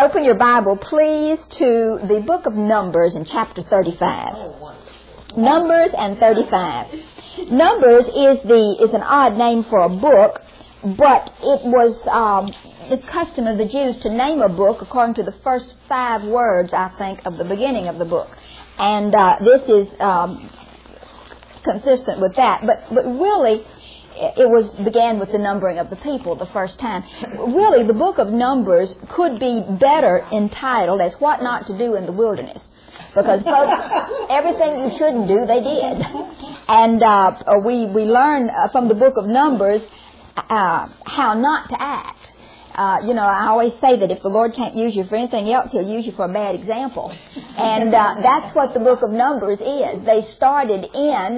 open your Bible, please, to the book of Numbers in chapter 35. Numbers and 35. Numbers is an odd name for a book, but it was the custom of the Jews to name a book according to the first 5 words, I think, of the beginning of the book. And this is consistent with that. But really, it began with the numbering of the people the first time. Really, the book of Numbers could be better entitled as What Not to Do in the Wilderness. Because folks, everything you shouldn't do, they did. And we learn from the book of Numbers how not to act. I always say that if the Lord can't use you for anything else, He'll use you for a bad example. And that's what the book of Numbers is. They started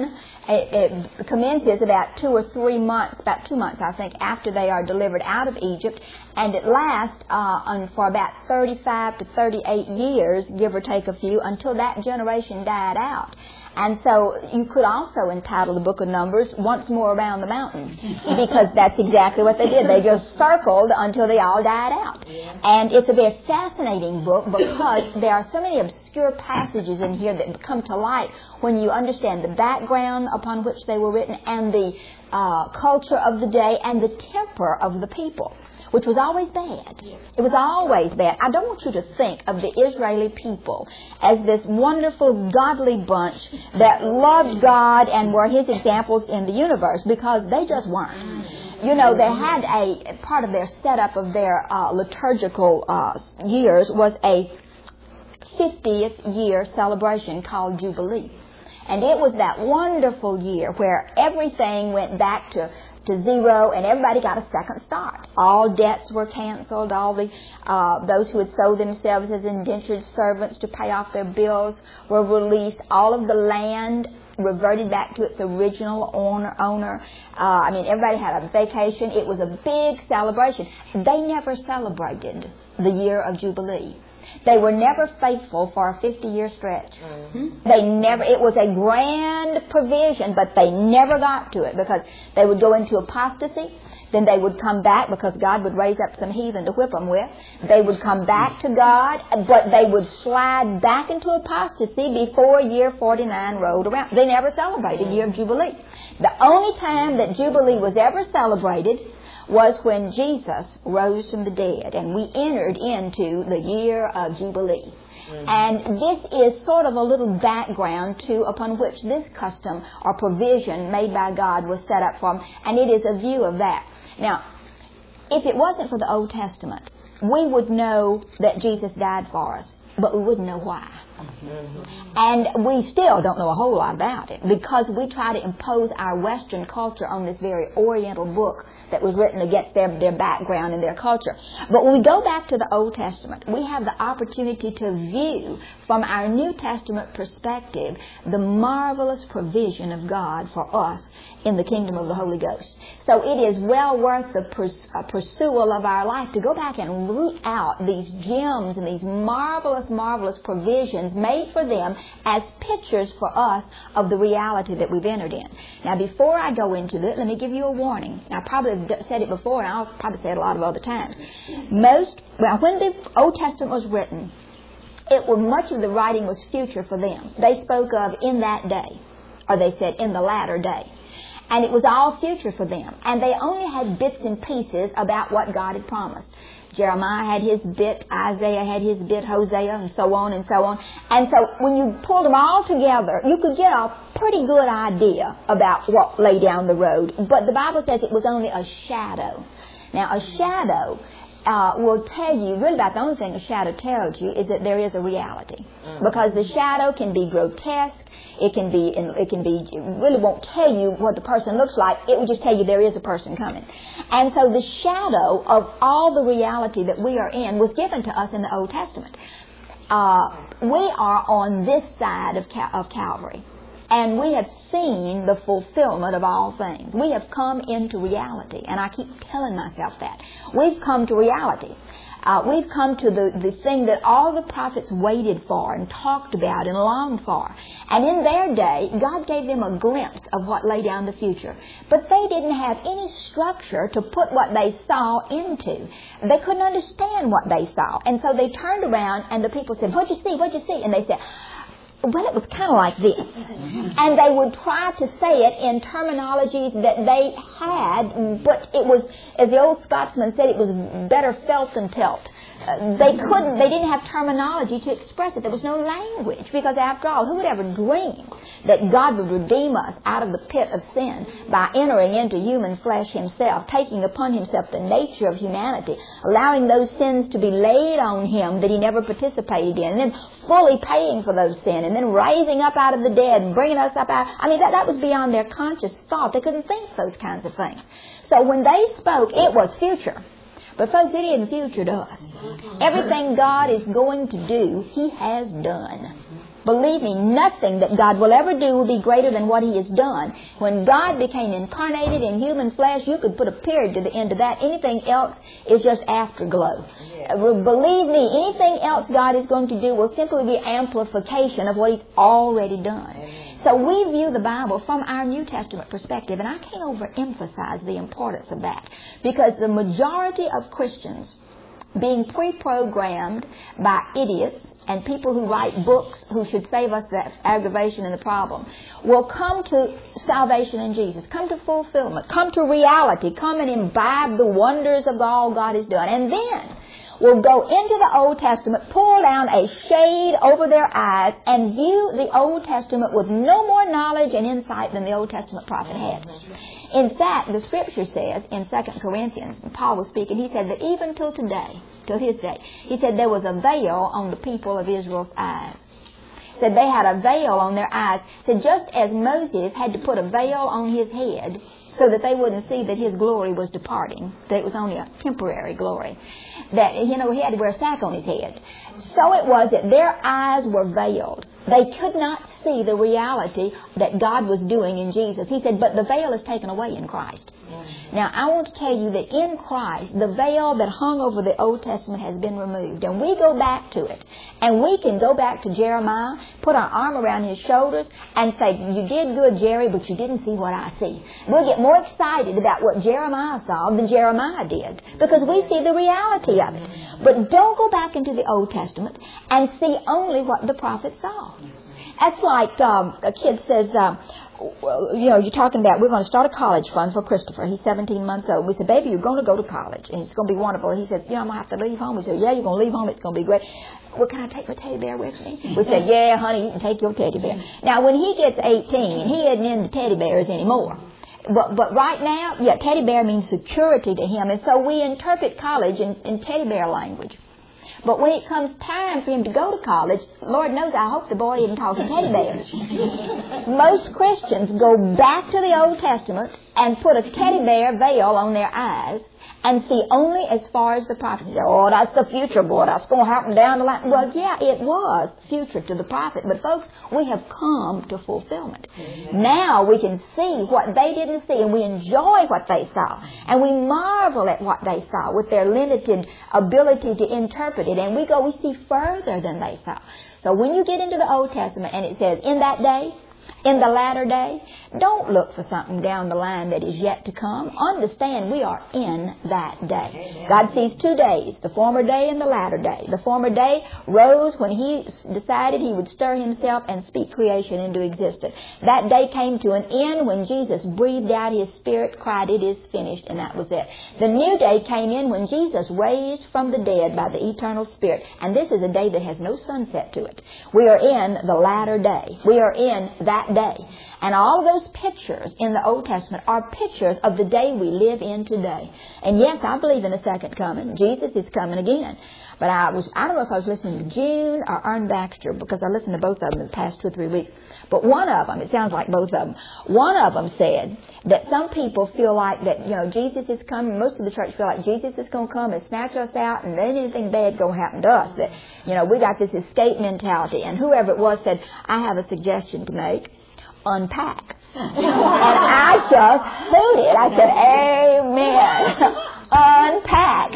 it commences about 2 or 3 months, about 2 months, I think, after they are delivered out of Egypt. And it lasts for about 35 to 38 years, give or take a few, until that generation died out. And so you could also entitle the book of Numbers, Once More Around the Mountain, because that's exactly what they did. They just circled until they all died out. And it's a very fascinating book because there are so many obscure passages in here that come to light when you understand the background upon which they were written and the culture of the day and the temper of the people, which was always bad. It was always bad. I don't want you to think of the Israeli people as this wonderful, godly bunch that loved God and were His examples in the universe, because they just weren't. They had a part of their setup of their liturgical years was a 50th year celebration called Jubilee. And it was that wonderful year where everything went back to zero and everybody got a second start. All debts were canceled. All the those who had sold themselves as indentured servants to pay off their bills were released. All of the land reverted back to its original owner. Everybody had a vacation. It was a big celebration. They never celebrated the year of Jubilee. They were never faithful for a 50-year stretch. It was a grand provision, but they never got to it because they would go into apostasy. Then they would come back because God would raise up some heathen to whip them with. They would come back to God, but they would slide back into apostasy before year 49 rolled around. They never celebrated year of Jubilee. The only time that Jubilee was ever celebrated was when Jesus rose from the dead and we entered into the year of Jubilee. And this is sort of a little background upon which this custom or provision made by God was set up from, and it is a view of that. Now, if it wasn't for the Old Testament, we would know that Jesus died for us, but we wouldn't know why. And we still don't know a whole lot about it because we try to impose our Western culture on this very Oriental book that was written against their background and their culture. But when we go back to the Old Testament, we have the opportunity to view from our New Testament perspective the marvelous provision of God for us in the kingdom of the Holy Ghost. So it is well worth the pursual of our life to go back and root out these gems and these marvelous, marvelous provisions made for them as pictures for us of the reality that we've entered in. Now, before I go into this, let me give you a warning. I probably have said it before, and I'll probably say it a lot of other times. When the Old Testament was written, much of the writing was future for them. They spoke of in that day, or they said in the latter day. And it was all future for them. And they only had bits and pieces about what God had promised. Jeremiah had his bit, Isaiah had his bit, Hosea, and so on and so on. And so when you pulled them all together, you could get a pretty good idea about what lay down the road. But the Bible says it was only a shadow. Now, a shadow will tell you, really about the only thing a shadow tells you is that there is a reality. Because the shadow can be grotesque, it really won't tell you what the person looks like, it will just tell you there is a person coming. And so the shadow of all the reality that we are in was given to us in the Old Testament. We are on this side of Calvary. And we have seen the fulfillment of all things. We have come into reality. And I keep telling myself that. We've come to reality. We've come to the thing that all the prophets waited for and talked about and longed for. And in their day, God gave them a glimpse of what lay down the future. But they didn't have any structure to put what they saw into. They couldn't understand what they saw. And so they turned around and the people said, "What'd you see? What'd you see?" And they said, "Well, it was kind of like this." And they would try to say it in terminologies that they had, but it was, as the old Scotsman said, it was better felt than telt. They didn't have terminology to express it. There was no language, because after all, who would ever dream that God would redeem us out of the pit of sin by entering into human flesh himself, taking upon himself the nature of humanity, allowing those sins to be laid on him that he never participated in, and then fully paying for those sins, and then rising up out of the dead and bringing us up out. I mean, that was beyond their conscious thought. They couldn't think those kinds of things. So when they spoke, it was future. But folks, it isn't future to us. Everything God is going to do, he has done. Believe me, nothing that God will ever do will be greater than what he has done. When God became incarnated in human flesh, you could put a period to the end of that. Anything else is just afterglow. Believe me, anything else God is going to do will simply be amplification of what he's already done. So we view the Bible from our New Testament perspective, and I can't overemphasize the importance of that, because the majority of Christians, being pre-programmed by idiots and people who write books who should save us the aggravation and the problem, will come to salvation in Jesus, come to fulfillment, come to reality, come and imbibe the wonders of all God has done, and then will go into the Old Testament, pull down a shade over their eyes, and view the Old Testament with no more knowledge and insight than the Old Testament prophet had. In fact, the Scripture says in 2 Corinthians, Paul was speaking, he said that even till today, till his day, he said there was a veil on the people of Israel's eyes. He said they had a veil on their eyes. He said just as Moses had to put a veil on his head so that they wouldn't see that his glory was departing, that it was only a temporary glory, that, he had to wear a sack on his head. So it was that their eyes were veiled. They could not see the reality that God was doing in Jesus. He said, but the veil is taken away in Christ. Now, I want to tell you that in Christ, the veil that hung over the Old Testament has been removed. And we go back to it. And we can go back to Jeremiah, put our arm around his shoulders, and say, you did good, Jerry, but you didn't see what I see. We'll get more excited about what Jeremiah saw than Jeremiah did, because we see the reality of it. But don't go back into the Old Testament and see only what the prophet saw. That's like a kid says, you're talking about, we're going to start a college fund for Christopher. He's 17 months old. We said, baby, you're going to go to college, and it's going to be wonderful. He said, I'm going to have to leave home. We said, yeah, you're going to leave home. It's going to be great. Well, can I take my teddy bear with me? We said, yeah, honey, you can take your teddy bear. Now, when he gets 18, he isn't into teddy bears anymore. But right now, teddy bear means security to him, and so we interpret college in teddy bear language. But when it comes time for him to go to college, Lord knows I hope the boy isn't talking teddy bears. Most Christians go back to the Old Testament and put a teddy bear veil on their eyes and see only as far as the prophets. Oh, that's the future, boy. That's going to happen down the line. Well, yeah, it was future to the prophet. But, folks, we have come to fulfillment. Now we can see what they didn't see, and we enjoy what they saw. And we marvel at what they saw with their limited ability to interpret it. And we see further than they saw. So when you get into the Old Testament and it says, in that day, in the latter day, don't look for something down the line that is yet to come. Understand we are in that day. God sees 2 days, the former day and the latter day. The former day rose when he decided he would stir himself and speak creation into existence. That day came to an end when Jesus breathed out his spirit, cried, it is finished, and that was it. The new day came in when Jesus raised from the dead by the eternal Spirit. And this is a day that has no sunset to it. We are in the latter day. We are in that day. And all those pictures in the Old Testament are pictures of the day we live in today. And yes, I believe in the second coming. Jesus is coming again. But I don't know if I was listening to June or Ern Baxter, because I listened to both of them in the past 2 or 3 weeks. But one of them, it sounds like both of them, one of them said that some people feel like that, Jesus is coming. Most of the church feel like Jesus is going to come and snatch us out, and then anything bad going to happen to us. That, we got this escape mentality. And whoever it was said, I have a suggestion to make. unpack. And I just hooted. I said, amen. Unpack.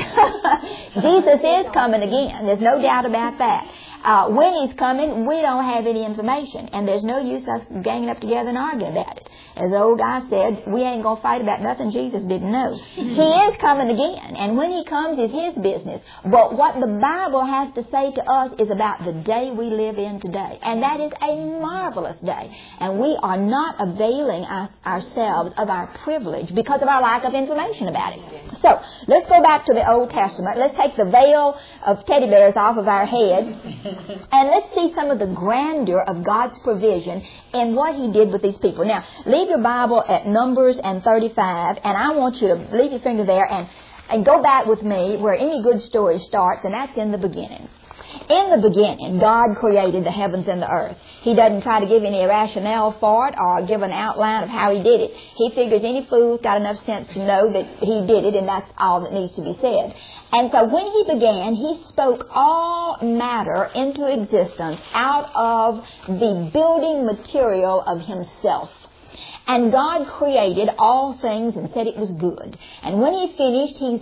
Jesus is coming again. There's no doubt about that. When He's coming, we don't have any information, and there's no use us ganging up together and arguing about it. As the old guy said, we ain't going to fight about nothing Jesus didn't know. He is coming again, and when He comes is His business. But what the Bible has to say to us is about the day we live in today, and that is a marvelous day. And we are not availing ourselves of our privilege because of our lack of information about it. So, let's go back to the Old Testament. Let's take the veil of teddy bears off of our heads, and let's see some of the grandeur of God's provision in what He did with these people. Now, leave your Bible at Numbers and 35, and I want you to leave your finger there and go back with me where any good story starts, and that's in the beginning. In the beginning, God created the heavens and the earth. He doesn't try to give any rationale for it or give an outline of how He did it. He figures any fool's got enough sense to know that He did it, and that's all that needs to be said. And so when He began, He spoke all matter into existence out of the building material of Himself. And God created all things and said it was good. And when He finished, He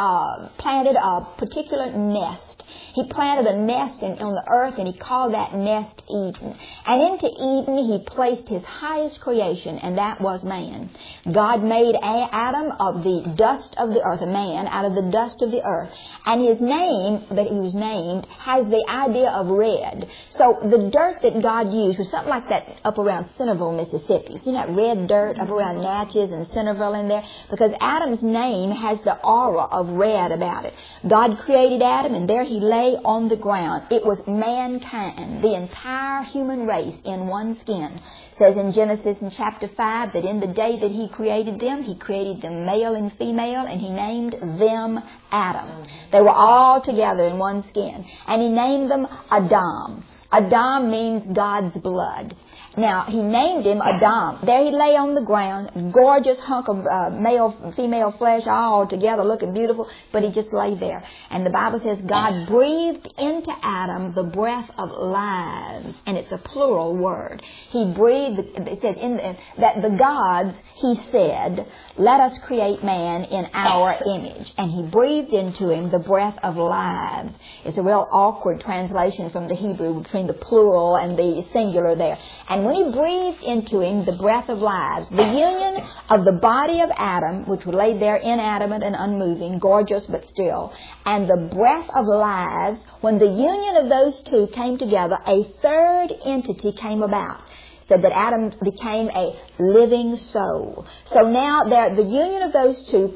planted a particular nest. He planted a nest on the earth, and He called that nest Eden. And into Eden He placed His highest creation, and that was man. God made Adam of the dust of the earth, a man out of the dust of the earth. And his name, that he was named, has the idea of red. So the dirt that God used was something like that up around Centerville, Mississippi. You see that red dirt up around Natchez and Centerville in there? Because Adam's name has the aura of red about it. God created Adam, and there he lay on the ground. It was mankind, the entire human race in one skin. It says in Genesis in chapter 5 that in the day that He created them male and female, and He named them Adam. They were all together in one skin. And He named them Adam. Adam means God's blood. Now, He named him Adam. There he lay on the ground, gorgeous hunk of male-female flesh all together, looking beautiful, but he just lay there. And the Bible says God breathed into Adam the breath of lives, and it's a plural word. He breathed, it says that the gods, He said, let us create man in our image. And He breathed into him the breath of lives. It's a real awkward translation from the Hebrew between the plural and the singular there. And when He breathed into him the breath of lives, the union of the body of Adam, which lay there inanimate and unmoving, gorgeous but still, and the breath of lives, when the union of those two came together, a third entity came about. Said that Adam became a living soul. So now the union of those two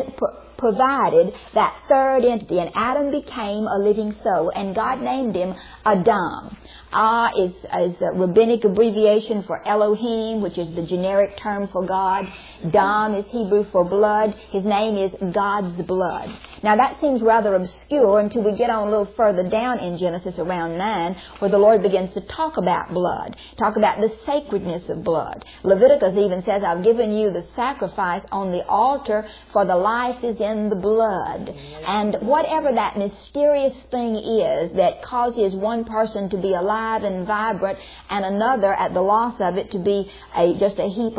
provided that third entity, and Adam became a living soul, and God named him Adam. Is a rabbinic abbreviation for Elohim, which is the generic term for God. Dam is Hebrew for blood. His name is God's blood. Now that seems rather obscure until we get on a little further down in Genesis around 9, where the Lord begins to talk about blood, talk about the sacredness of blood. Leviticus even says, I've given you the sacrifice on the altar, for the life is in the blood. And whatever that mysterious thing is that causes one person to be alive and vibrant, and another, at the loss of it, to be just a heap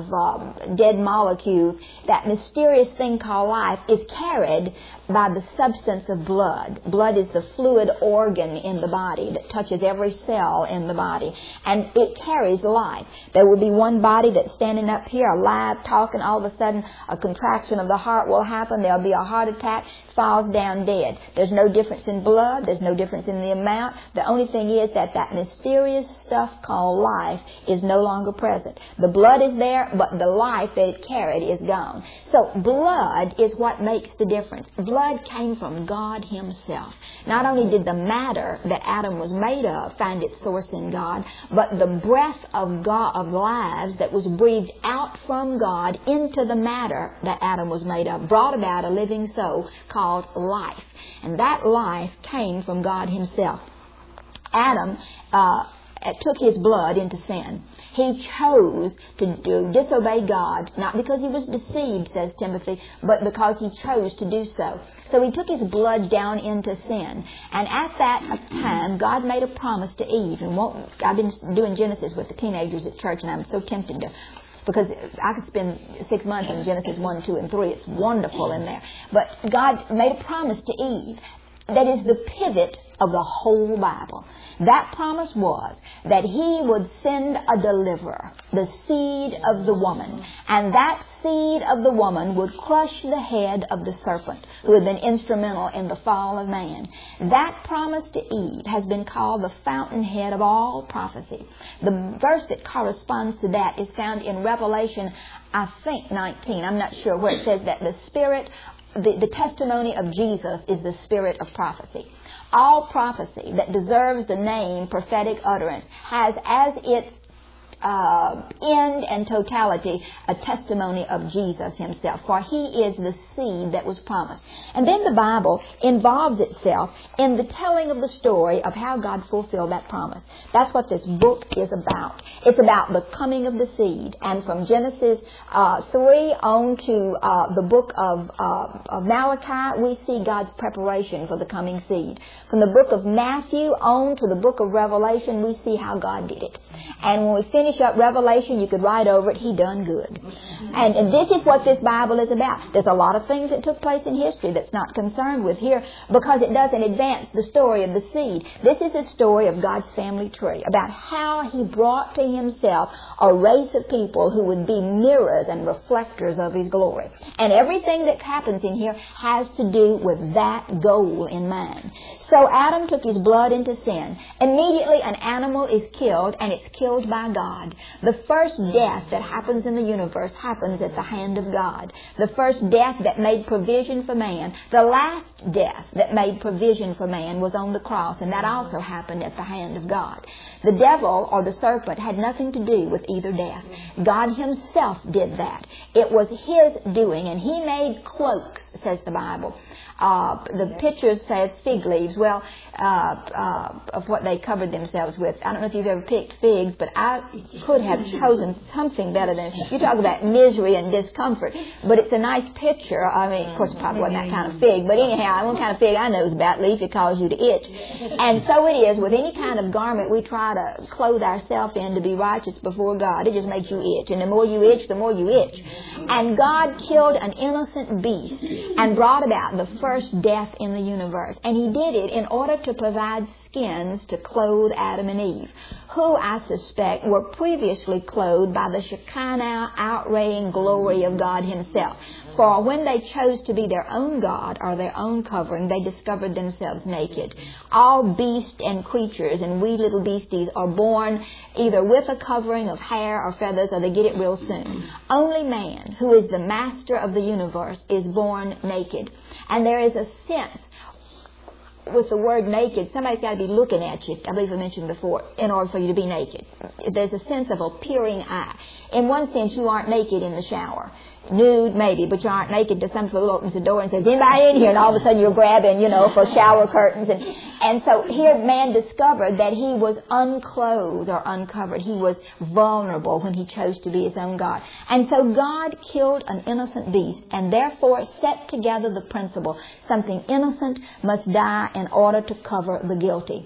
of dead molecules, that mysterious thing called life is carried by the substance of blood. Blood is the fluid organ in the body that touches every cell in the body, and it carries life. There will be one body that's standing up here, alive, talking, all of a sudden a contraction of the heart will happen, there'll be a heart attack, falls down dead. There's no difference in blood, there's no difference in the amount. The only thing is that mysterious stuff called life is no longer present. The blood is there, but the life that it carried is gone. So blood is what makes the difference. Blood came from God Himself. Not only did the matter that Adam was made of find its source in God, but the breath of God, of lives that was breathed out from God into the matter that Adam was made of, brought about a living soul called life. And that life came from God Himself. Adam took his blood into sin. He chose to disobey God, not because he was deceived, says Timothy, but because he chose to do so. So he took his blood down into sin. And at that time, God made a promise to Eve. And I've been doing Genesis with the teenagers at church, and I'm so tempted to, because I could spend 6 months in Genesis 1, 2, and 3. It's wonderful in there. But God made a promise to Eve that is the pivot of the whole Bible. That promise was that he would send a deliverer, the seed of the woman, and that seed of the woman would crush the head of the serpent who had been instrumental in the fall of man. That promise to Eve has been called the fountainhead of all prophecy. The verse that corresponds to that is found in Revelation, I think 19. I'm not sure where it says that the Spirit, the testimony of Jesus is the spirit of prophecy. All prophecy that deserves the name prophetic utterance has as its end and totality a testimony of Jesus himself, for he is the seed that was promised. And then the Bible involves itself in the telling of the story of how God fulfilled that promise. That's what this book is about. It's about the coming of the seed. And from Genesis 3 on to the book of Malachi, we see God's preparation for the coming seed. From the book of Matthew on to the book of Revelation, we see how God did it. And when we finish up Revelation, you could write over it, he done good. And this is what this Bible is about. There's a lot of things that took place in history that's not concerned with here because it doesn't advance the story of the seed. This is a story of God's family tree, about how he brought to himself a race of people who would be mirrors and reflectors of his glory. And everything that happens in here has to do with that goal in mind. So Adam took his blood into sin. Immediately an animal is killed, and it's killed by God. The first death that happens in the universe happens at the hand of God. The first death that made provision for man, the last death that made provision for man was on the cross, and that also happened at the hand of God. The devil or the serpent had nothing to do with either death. God himself did that. It was his doing, and he made cloaks, says the Bible. The picture says fig leaves, of what they covered themselves with. I don't know if you've ever picked figs, but I could have chosen something better than, you talk about misery and discomfort, but it's a nice picture. I mean, of course, it probably wasn't that kind of fig, but anyhow, one kind of fig I know is about leaf. It causes you to itch. And so it is with any kind of garment we try to clothe ourselves in to be righteous before God. It just makes you itch. And the more you itch, the more you itch. And God killed an innocent beast and brought about the first death in the universe. And he did it in order to provide skins to clothe Adam and Eve, who I suspect were previously clothed by the Shekinah outraying glory of God himself. For when they chose to be their own God or their own covering, they discovered themselves naked. All beasts and creatures and wee little beasties are born either with a covering of hair or feathers, or they get it real soon. Only man, who is the master of the universe, is born naked. And there is a sense with the word naked, somebody's got to be looking at you, I believe I mentioned before, in order for you to be naked. There's a sense of a peering eye. In one sense, you aren't naked in the shower. Nude, maybe, but you aren't naked till some fool opens the door and says, anybody in here? And all of a sudden you're grabbing, for shower curtains. And so here man discovered that he was unclothed or uncovered. He was vulnerable when he chose to be his own God. And so God killed an innocent beast and therefore set together the principle, something innocent must die in order to cover the guilty.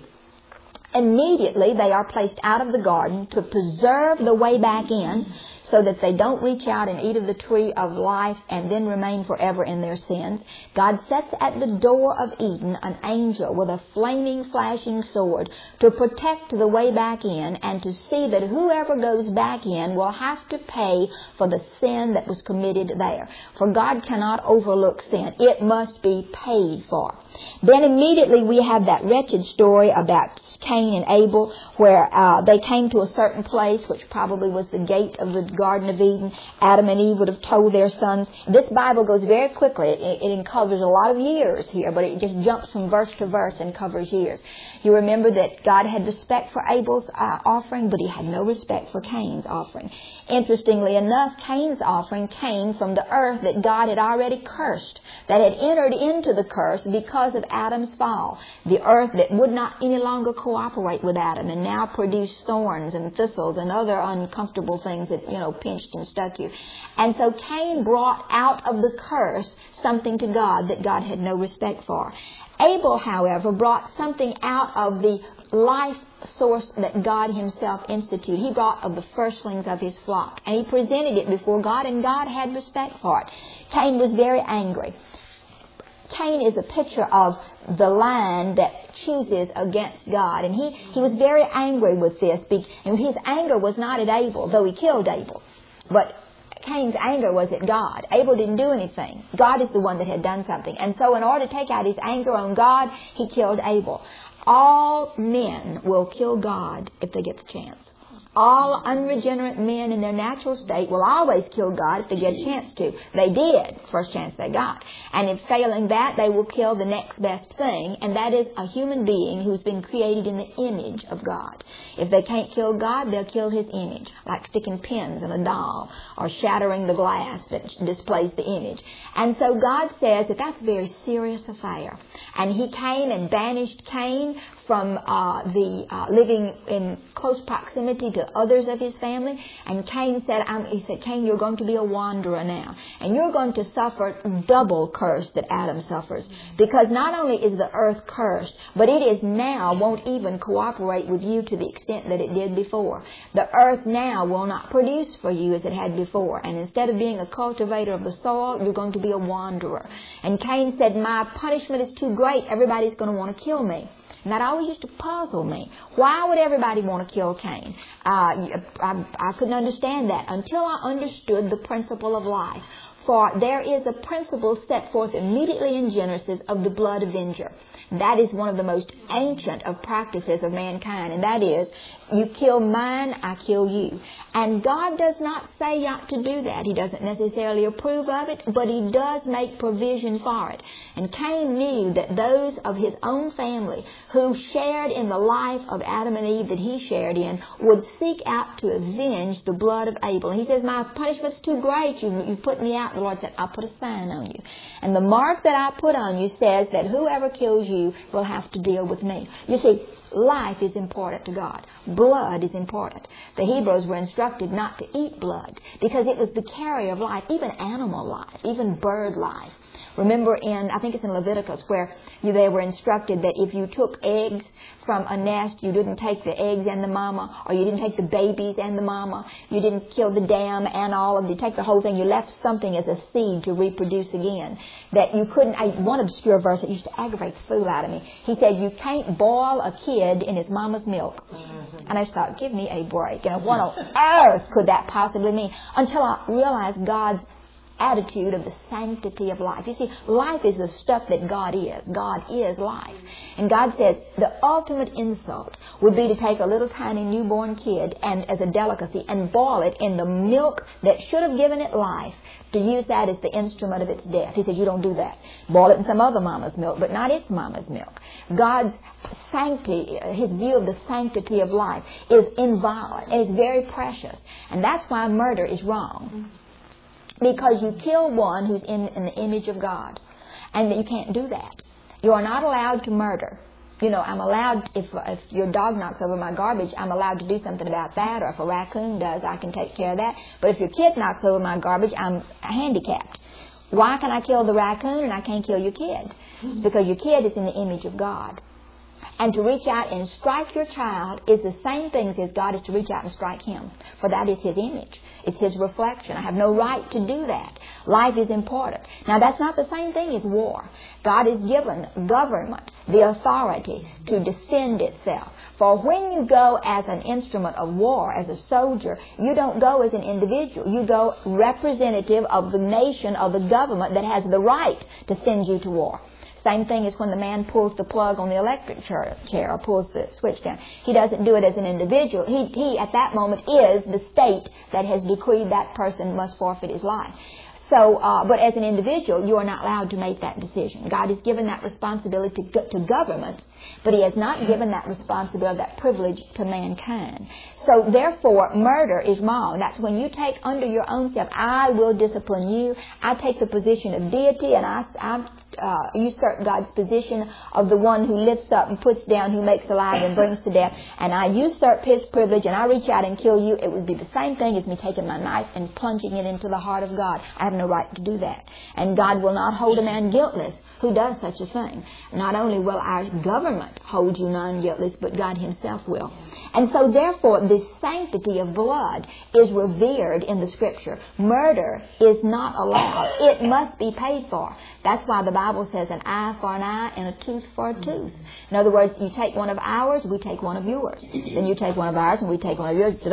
Immediately they are placed out of the garden to preserve the way back in, so that they don't reach out and eat of the tree of life and then remain forever in their sins. God sets at the door of Eden an angel with a flaming, flashing sword to protect the way back in and to see that whoever goes back in will have to pay for the sin that was committed there. For God cannot overlook sin. It must be paid for. Then immediately we have that wretched story about Cain and Abel, where they came to a certain place, which probably was the gate of the Garden of Eden, Adam and Eve would have told their sons. This Bible goes very quickly. It covers a lot of years here, but it just jumps from verse to verse and covers years. You remember that God had respect for Abel's offering, but he had no respect for Cain's offering. Interestingly enough, Cain's offering came from the earth that God had already cursed, that had entered into the curse because of Adam's fall. The earth that would not any longer cooperate with Adam and now produced thorns and thistles and other uncomfortable things that, pinched and stuck you. And so Cain brought out of the curse something to God that God had no respect for. Abel, however, brought something out of the life source that God himself instituted. He brought of the firstlings of his flock, and he presented it before God, and God had respect for it. Cain was very angry. Cain is a picture of the line that chooses against God, and he was very angry with this, and his anger was not at Abel, though he killed Abel, but Cain's anger was at God. Abel didn't do anything. God is the one that had done something. And so in order to take out his anger on God, he killed Abel. All men will kill God if they get the chance. All unregenerate men in their natural state will always kill God if they get a chance to. They did, first chance they got. And if failing that, they will kill the next best thing, and that is a human being who's been created in the image of God. If they can't kill God, they'll kill his image, like sticking pins in a doll or shattering the glass that displays the image. And so God says that that's a very serious affair. And he came and banished Cain from living in close proximity to others of his family. And Cain said, Cain, you're going to be a wanderer now. And you're going to suffer double curse that Adam suffers. Because not only is the earth cursed, but it is now won't even cooperate with you to the extent that it did before. The earth now will not produce for you as it had before. And instead of being a cultivator of the soil, you're going to be a wanderer. And Cain said, my punishment is too great. Everybody's going to want to kill me. And that always used to puzzle me. Why would everybody want to kill Cain? I couldn't understand that until I understood the principle of life. For there is a principle set forth immediately in Genesis of the blood avenger. That is one of the most ancient of practices of mankind, and that is, you kill mine, I kill you. And God does not say not to do that. He doesn't necessarily approve of it, but he does make provision for it. And Cain knew that those of his own family who shared in the life of Adam and Eve that he shared in would seek out to avenge the blood of Abel. And he says, my punishment's too great. You put me out. The Lord said, I'll put a sign on you. And the mark that I put on you says that whoever kills you will have to deal with me. You see, life is important to God. Blood is important. The Hebrews were instructed not to eat blood because it was the carrier of life, even animal life, even bird life. Remember I think it's in Leviticus, where they were instructed that if you took eggs from a nest, you didn't take the eggs and the mama, or you didn't take the babies and the mama, you didn't kill the dam and all of it, you take the whole thing, you left something as a seed to reproduce again. That you couldn't, one obscure verse that used to aggravate the fool out of me, he said, you can't boil a kid in his mama's milk. And I just thought, give me a break. What on earth could that possibly mean? Until I realized God's attitude of the sanctity of life. You see, life is the stuff that God is. God is life. And God says the ultimate insult would be to take a little tiny newborn kid and as a delicacy and boil it in the milk that should have given it life, to use that as the instrument of its death. He says, you don't do that. Boil it in some other mama's milk, but not its mama's milk. God's sanctity, his view of the sanctity of life is inviolate and it's very precious. And that's why murder is wrong. Because you kill one who's in the image of God. And you can't do that. You are not allowed to murder. I'm allowed, if your dog knocks over my garbage, I'm allowed to do something about that. Or if a raccoon does, I can take care of that. But if your kid knocks over my garbage, I'm handicapped. Why can I kill the raccoon and I can't kill your kid? It's because your kid is in the image of God. And to reach out and strike your child is the same thing as God is to reach out and strike him. For that is his image. It's his reflection. I have no right to do that. Life is important. Now, that's not the same thing as war. God has given government the authority to defend itself. For when you go as an instrument of war, as a soldier, you don't go as an individual. You go representative of the nation, of the government that has the right to send you to war. Same thing as when the man pulls the plug on the electric chair or pulls the switch down. He doesn't do it as an individual. He at that moment is the state that has decreed that person must forfeit his life. So, but as an individual, you are not allowed to make that decision. God has given that responsibility to governments, but He has not given that responsibility, that privilege to mankind. So, therefore, murder is wrong. That's when you take under your own self, I will discipline you. I take the position of deity, and I usurp God's position of the one who lifts up and puts down, who makes alive and brings to death, and I usurp His privilege, and I reach out and kill you. It would be the same thing as me taking my knife and plunging it into the heart of God. I have no right to do that. And God will not hold a man guiltless who does such a thing. Not only will our government hold you non-guiltless, but God Himself will. And so therefore, the sanctity of blood is revered in the Scripture. Murder is not allowed. It must be paid for. That's why the Bible says an eye for an eye and a tooth for a tooth. In other words, you take one of ours, we take one of yours. Then you take one of ours and we take one of yours.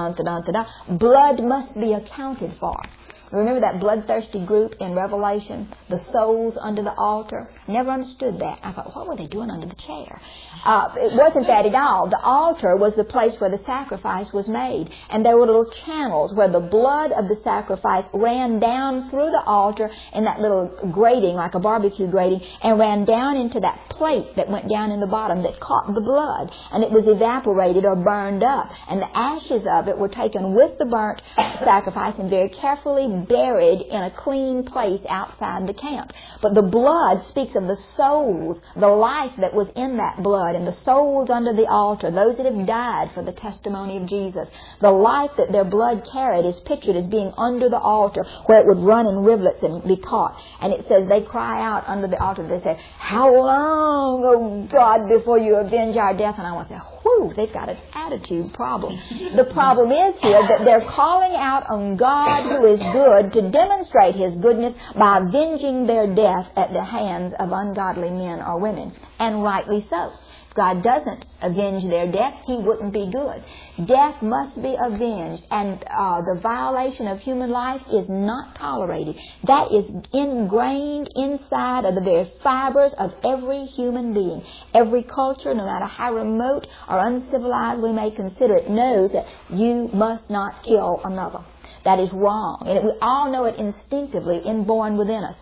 Blood must be accounted for. Remember that bloodthirsty group in Revelation, the souls under the altar? Never understood that. I thought, what were they doing under the chair? It wasn't that at all. The altar was the place where the sacrifice was made. And there were little channels where the blood of the sacrifice ran down through the altar in that little grating, like a barbecue grating, and ran down into that plate that went down in the bottom that caught the blood. And it was evaporated or burned up. And the ashes of it were taken with the burnt sacrifice and very carefully buried in a clean place outside the camp. But the blood speaks of the souls, the life that was in that blood, and the souls under the altar, those that have died for the testimony of Jesus. The life that their blood carried is pictured as being under the altar, where it would run in rivulets and be caught. And it says they cry out under the altar. They say, how long, oh God, before you avenge our death? And I want to say, whew, they've got an attitude problem. The problem is here that they're calling out on God, who is good, to demonstrate His goodness by avenging their death at the hands of ungodly men or women. And rightly so. If God doesn't avenge their death, He wouldn't be good. Death must be avenged, and the violation of human life is not tolerated. That is ingrained inside of the very fibers of every human being. Every culture, no matter how remote or uncivilized we may consider it, knows that you must not kill another. That is wrong. And we all know it instinctively, inborn within us.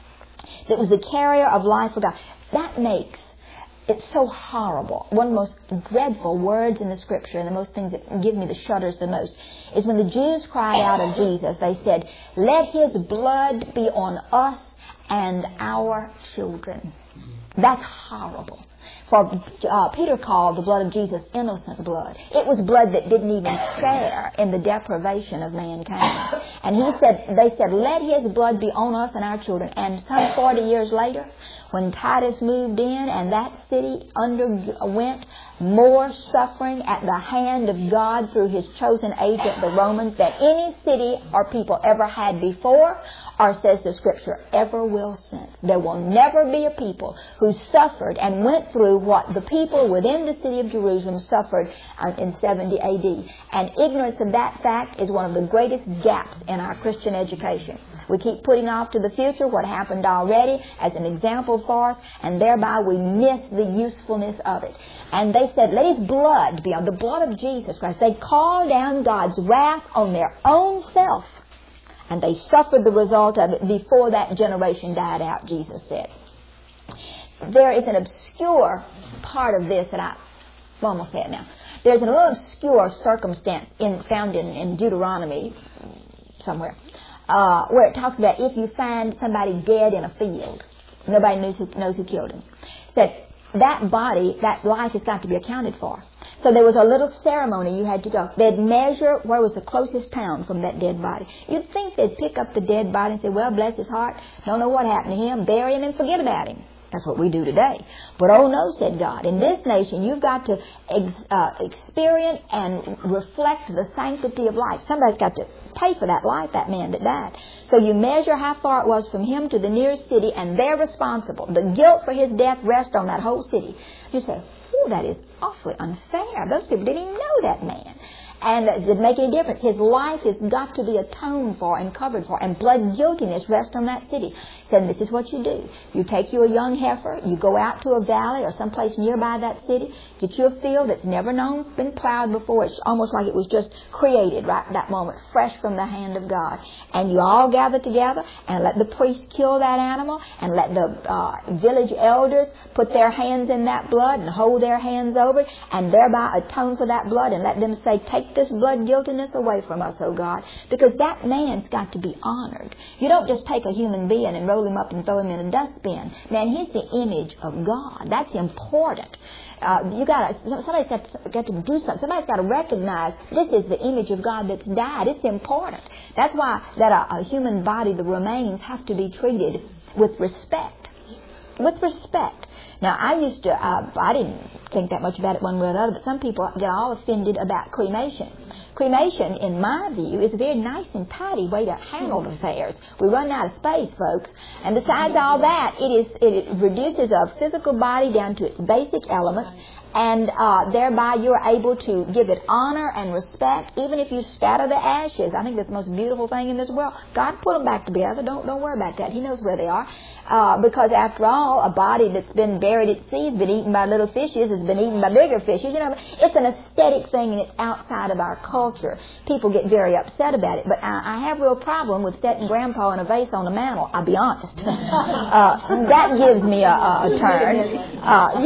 That was the carrier of life for God. That makes it so horrible. One of the most dreadful words in the Scripture, and the most things that give me the shudders the most, is when the Jews cried out of Jesus. They said, let His blood be on us and our children. That's horrible. For Peter called the blood of Jesus innocent blood. It was blood that didn't even share in the deprivation of mankind. And they said, let His blood be on us and our children. And some 40 years later, when Titus moved in and that city underwent more suffering at the hand of God through His chosen agent, the Romans, than any city or people ever had before, or, says the Scripture, ever will since. There will never be a people who suffered and went through what the people within the city of Jerusalem suffered in 70 A.D. And ignorance of that fact is one of the greatest gaps in our Christian education. We keep putting off to the future what happened already as an example for us, and thereby we miss the usefulness of it. And they said, let His blood be on the blood of Jesus Christ. They called down God's wrath on their own self. And they suffered the result of it before that generation died out, Jesus said. There is an obscure part of this that I almost say it now. There's a little obscure circumstance found in Deuteronomy somewhere where it talks about if you find somebody dead in a field, nobody knows who killed him. That body, that life has got to be accounted for. So there was a little ceremony you had to go. They'd measure where was the closest town from that dead body. You'd think they'd pick up the dead body and say, well, bless his heart, don't know what happened to him, bury him and forget about him. That's what we do today. But oh no, said God, in this nation you've got to experience and reflect the sanctity of life. Somebody's got to pay for that life, that man that died. So you measure how far it was from him to the nearest city, and they're responsible. The guilt for his death rests on that whole city. You say, oh, that is awfully unfair. Those people didn't even know that man. And does it make any difference? His life has got to be atoned for and covered for, and blood guiltiness rests on that city. He said, this is what you do. You take you a young heifer, you go out to a valley or someplace nearby that city, get you a field that's never been plowed before. It's almost like it was just created right at that moment, fresh from the hand of God. And you all gather together and let the priest kill that animal, and let the village elders put their hands in that blood and hold their hands over it, and thereby atone for that blood, and let them say, take this blood guiltiness away from us, oh God, because that man's got to be honored. You don't just take a human being and roll him up and throw him in a dustbin. Man, he's the image of God. That's important. Somebody's got to do something. Somebody's got to recognize this is the image of God that's died. It's important. That's why that a human body, the remains, have to be treated with respect. With respect. Now, I didn't think that much about it one way or the other, but some people get all offended about cremation. Cremation, in my view, is a very nice and tidy way to handle affairs. We run out of space, folks. And besides all that, it reduces a physical body down to its basic elements, and thereby you're able to give it honor and respect, even if you scatter the ashes. I think that's the most beautiful thing in this world. God put them back together. Don't worry about that. He knows where they are. Because after all, a body that's been buried at sea has been eaten by little fishes, has been eaten by bigger fishes. You know, it's an aesthetic thing, and it's outside of our culture. People get very upset about it. But I have a real problem with setting Grandpa in a vase on a mantle, I'll be honest. That gives me a turn.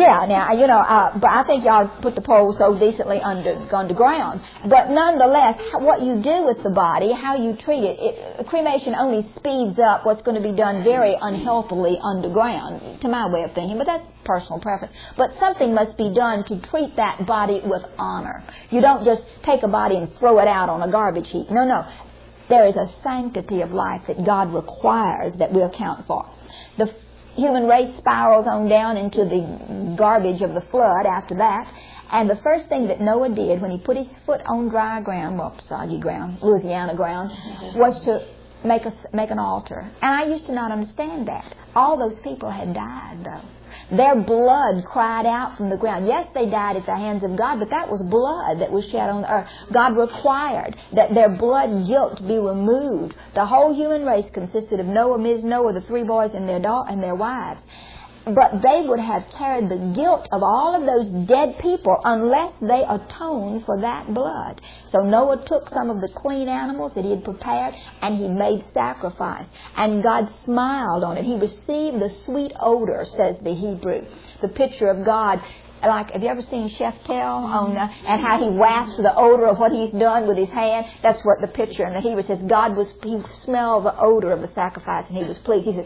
But I think y'all put the pole so decently underground. But nonetheless, what you do with the body, how you treat it, cremation only speeds up what's going to be done very unhealthily underground, to my way of thinking, but that's personal preference. But something must be done to treat that body with honor. You don't just take a body and throw it out on a garbage heap. No. There is a sanctity of life that God requires that we account for. The human race spirals on down into the garbage of the flood after that. And the first thing that Noah did when he put his foot on dry ground, soggy ground, Louisiana ground, was to make an altar. And I used to not understand that. All those people had died, though. Their blood cried out from the ground. Yes, they died at the hands of God, but that was blood that was shed on the earth. God required that their blood guilt be removed. The whole human race consisted of Noah, Ms. Noah, the 3 boys, and their wives. But they would have carried the guilt of all of those dead people unless they atoned for that blood. So Noah took some of the clean animals that he had prepared, and he made sacrifice. And God smiled on it. He received the sweet odor, says the Hebrew. The picture of God. Like, have you ever seen Chef Tell and how he wafts the odor of what he's done with his hand? That's what the picture in the Hebrew says. He smelled the odor of the sacrifice, and he was pleased. He said,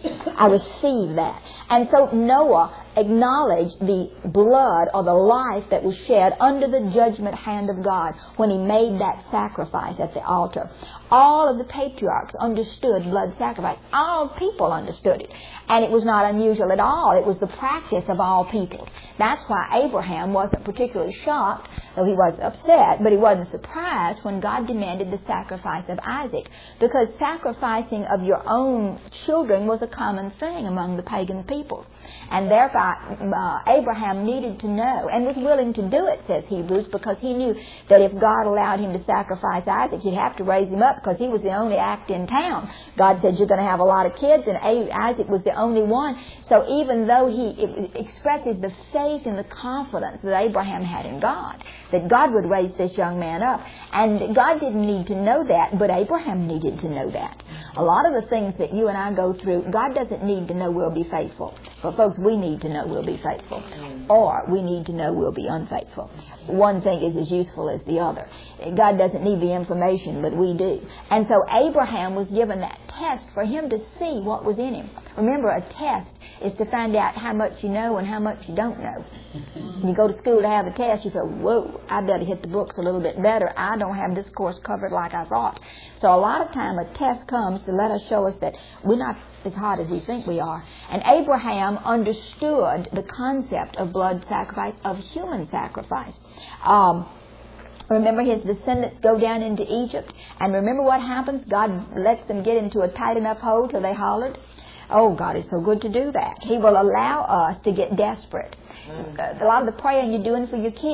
I receive that. And so Noah acknowledged the blood or the life that was shed under the judgment hand of God when he made that sacrifice at the altar. All of the patriarchs understood blood sacrifice. All people understood it. And it was not unusual at all. It was the practice of all people. That's why Abraham wasn't particularly shocked, though he was upset, but he wasn't surprised when God demanded the sacrifice of Isaac, because sacrificing of your own children was a common thing among the pagan peoples. And therefore, Abraham needed to know and was willing to do it, says Hebrews, because he knew that if God allowed him to sacrifice Isaac, he'd have to raise him up because he was the only act in town. God said, you're going to have a lot of kids, and Isaac was the only one. So even though it expresses the faith and the confidence that Abraham had in God, that God would raise this young man up. And God didn't need to know that, but Abraham needed to know that. A lot of the things that you and I go through, God doesn't need to know we'll be faithful. But folks, we need to know we'll be faithful. Or we need to know we'll be unfaithful. One thing is as useful as the other. God doesn't need the information, but we do. And so Abraham was given that test for him to see what was in him. Remember, a test is to find out how much you know and how much you don't know. When you go to school to have a test, you feel, whoa, I better hit the books a little bit better. I don't have this course covered like I thought. So a lot of time a test comes to let us show us that we're not as hot as we think we are. And Abraham understood the concept of blood sacrifice, of human sacrifice. Remember, his descendants go down into Egypt, and remember what happens? God lets them get into a tight enough hole till they hollered. Oh, God is so good to do that. He will allow us to get desperate. A lot of the praying you're doing for your kids,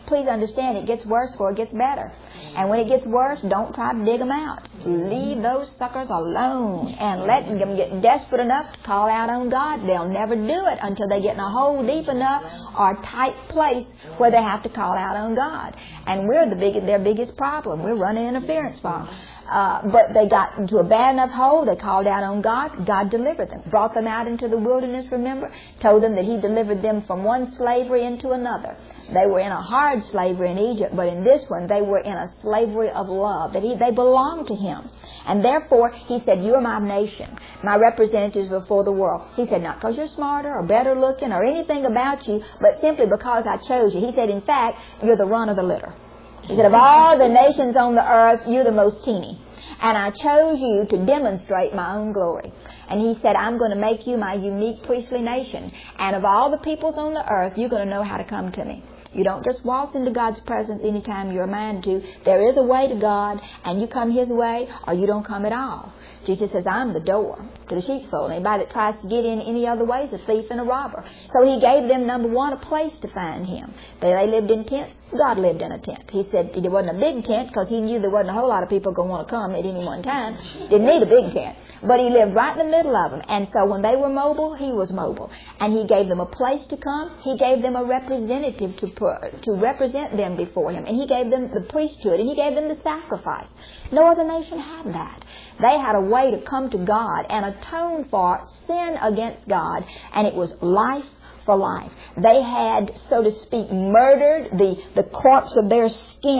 please understand it gets worse before it gets better. And when it gets worse, don't try to dig them out. Leave those suckers alone and let them get desperate enough to call out on God. They'll never do it until they get in a hole deep enough or a tight place where they have to call out on God. And we're their biggest problem. We're running interference for them. But they got into a bad enough hole, they called out on God. God delivered them. Brought them out into the wilderness, remember? Told them that He delivered them from one slavery into another. They were in a hard slavery in Egypt, but in this one they were in a slavery of love. That they belonged to Him. And therefore, He said, you are my nation, my representatives before the world. He said, not because you're smarter or better looking or anything about you, but simply because I chose you. He said, in fact, you're the run of the litter. He said, of all the nations on the earth, you're the most teeny. And I chose you to demonstrate my own glory. And He said, I'm going to make you my unique priestly nation. And of all the peoples on the earth, you're going to know how to come to me. You don't just waltz into God's presence anytime you're a man to. There is a way to God, and you come His way, or you don't come at all. Jesus says, I'm the door to the sheepfold. Anybody that tries to get in any other way is a thief and a robber. So He gave them, number one, a place to find Him. They lived in tents. God lived in a tent. He said it wasn't a big tent because He knew there wasn't a whole lot of people going to want to come at any one time. Didn't need a big tent. But He lived right in the middle of them. And so when they were mobile, He was mobile. And He gave them a place to come. He gave them a representative to represent them before Him. And He gave them the priesthood. And He gave them the sacrifice. No other nation had that. They had a way to come to God and atone for sin against God. And it was life for life. They had, so to speak, murdered the corpse of their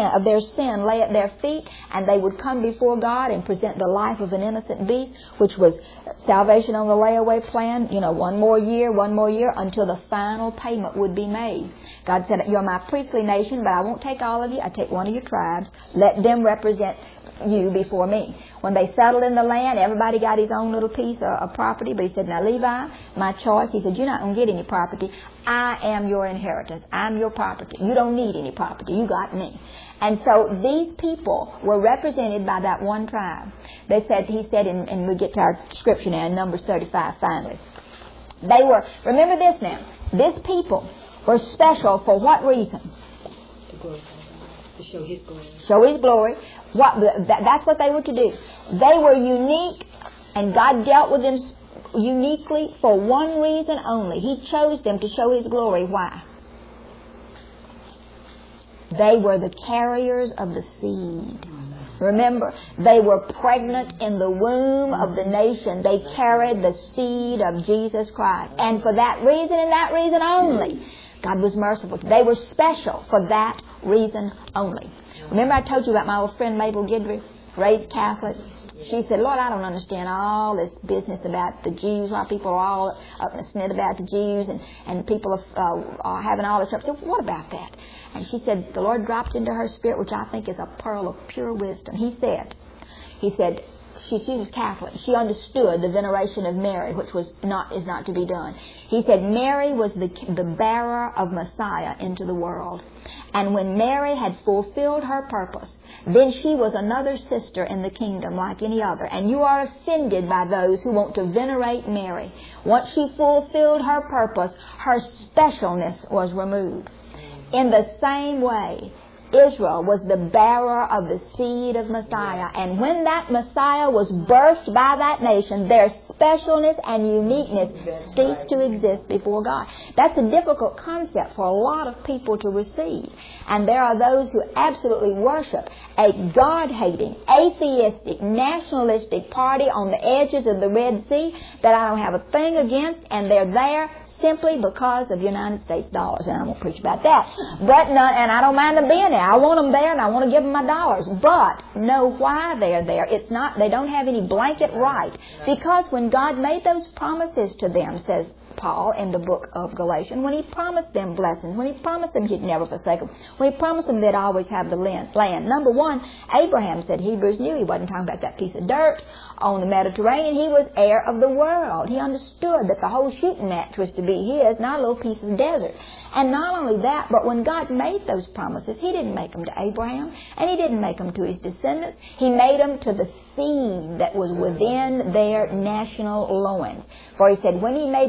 sin lay at their feet, and they would come before God and present the life of an innocent beast, which was salvation on the layaway plan, one more year until the final payment would be made. God said, you're my priestly nation, but I won't take all of you. I take one of your tribes. Let them represent you before me. When they settled in the land, everybody got his own little piece of property, but He said, now Levi, my choice. He said, you're not going to get any property. I am your inheritance. I'm your property. You don't need any property. You got me. And so these people were represented by that one tribe. He said, and we get to our scripture now in Numbers 35 finally. They were, remember this now, this people were special for what reason? To show His glory. Show His glory. That's what they were to do. They were unique, and God dealt with them uniquely for one reason only. He chose them to show His glory. Why? They were the carriers of the seed. Remember, they were pregnant in the womb of the nation. They carried the seed of Jesus Christ. And for that reason and that reason only, God was merciful. They were special for that reason only. Remember I told you about my old friend Mabel Guidry, raised Catholic? She said, Lord, I don't understand all this business about the Jews, why people are all up in a snit about the Jews, and people are having all this trouble. So what about that? And she said, the Lord dropped into her spirit, which I think is a pearl of pure wisdom. He said, she was Catholic. She understood the veneration of Mary, which is not to be done. He said Mary was the bearer of Messiah into the world. And when Mary had fulfilled her purpose, then she was another sister in the kingdom like any other. And you are offended by those who want to venerate Mary. Once she fulfilled her purpose, her specialness was removed. In the same way, Israel was the bearer of the seed of Messiah. And when that Messiah was birthed by that nation, their specialness and uniqueness ceased to exist before God. That's a difficult concept for a lot of people to receive. And there are those who absolutely worship a God-hating, atheistic, nationalistic party on the edges of the Red Sea that I don't have a thing against, and they're there simply because of United States dollars. And I won't preach about that. And I don't mind them being there. I want them there and I want to give them my dollars. But know why they're there. It's not, they don't have any blanket right. Because when God made those promises to them, says Paul in the book of Galatians, when He promised them blessings, when He promised them He'd never forsake them, when He promised them they'd always have the land. Number one, Abraham said Hebrews knew he wasn't talking about that piece of dirt on the Mediterranean. He was heir of the world. He understood that the whole shooting match was to be his, not a little piece of desert. And not only that, but when God made those promises, He didn't make them to Abraham, and He didn't make them to his descendants. He made them to the seed that was within their national loins. For He said when He made the promise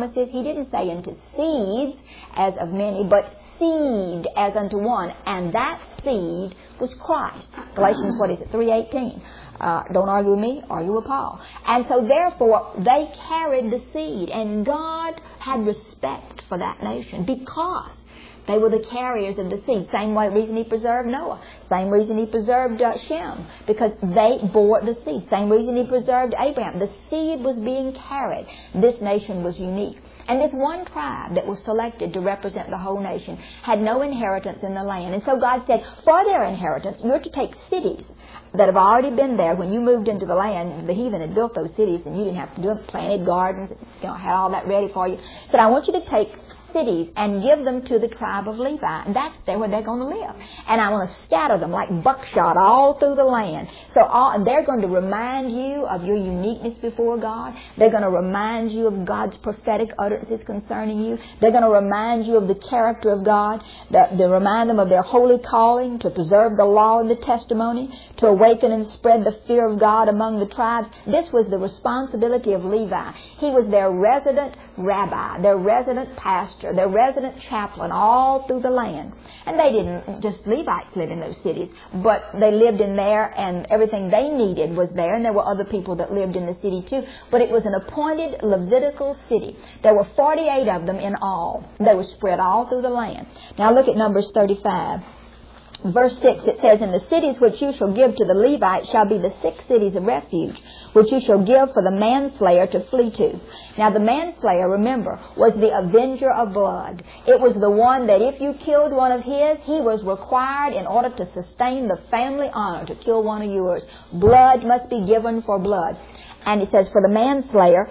promises, he didn't say into seeds as of many, but seed as unto one. And that seed was Christ. Galatians, 3:18. Don't argue with me, argue with Paul. And so therefore, they carried the seed. And God had respect for that nation because they were the carriers of the seed. Same reason he preserved Noah. Same reason he preserved Shem, because they bore the seed. Same reason he preserved Abraham. The seed was being carried. This nation was unique. And this one tribe that was selected to represent the whole nation had no inheritance in the land. And so God said, for their inheritance, you're to take cities that have already been there. When you moved into the land, the heathen had built those cities, and you didn't have to do it, planted gardens, had all that ready for you. He said, I want you to take cities and give them to the tribe of Levi, and that's where they're going to live. And I want to scatter them like buckshot all through the land. And they're going to remind you of your uniqueness before God. They're going to remind you of God's prophetic utterances concerning you. They're going to remind you of the character of God. They remind them of their holy calling to preserve the law and the testimony, to awaken and spread the fear of God among the tribes. This was the responsibility of Levi. He was their resident rabbi, their resident pastor, their resident chaplain all through the land. And they didn't just Levites live in those cities, but they lived in there, and everything they needed was there, and there were other people that lived in the city too. But it was an appointed Levitical city. There were 48 of them in all. They were spread all through the land. Now look at Numbers 35. Verse 6, it says, and the cities which you shall give to the Levites shall be the 6 cities of refuge, which you shall give for the manslayer to flee to. Now the manslayer, remember, was the avenger of blood. It was the one that if you killed one of his, he was required in order to sustain the family honor to kill one of yours. Blood must be given for blood. And it says for the manslayer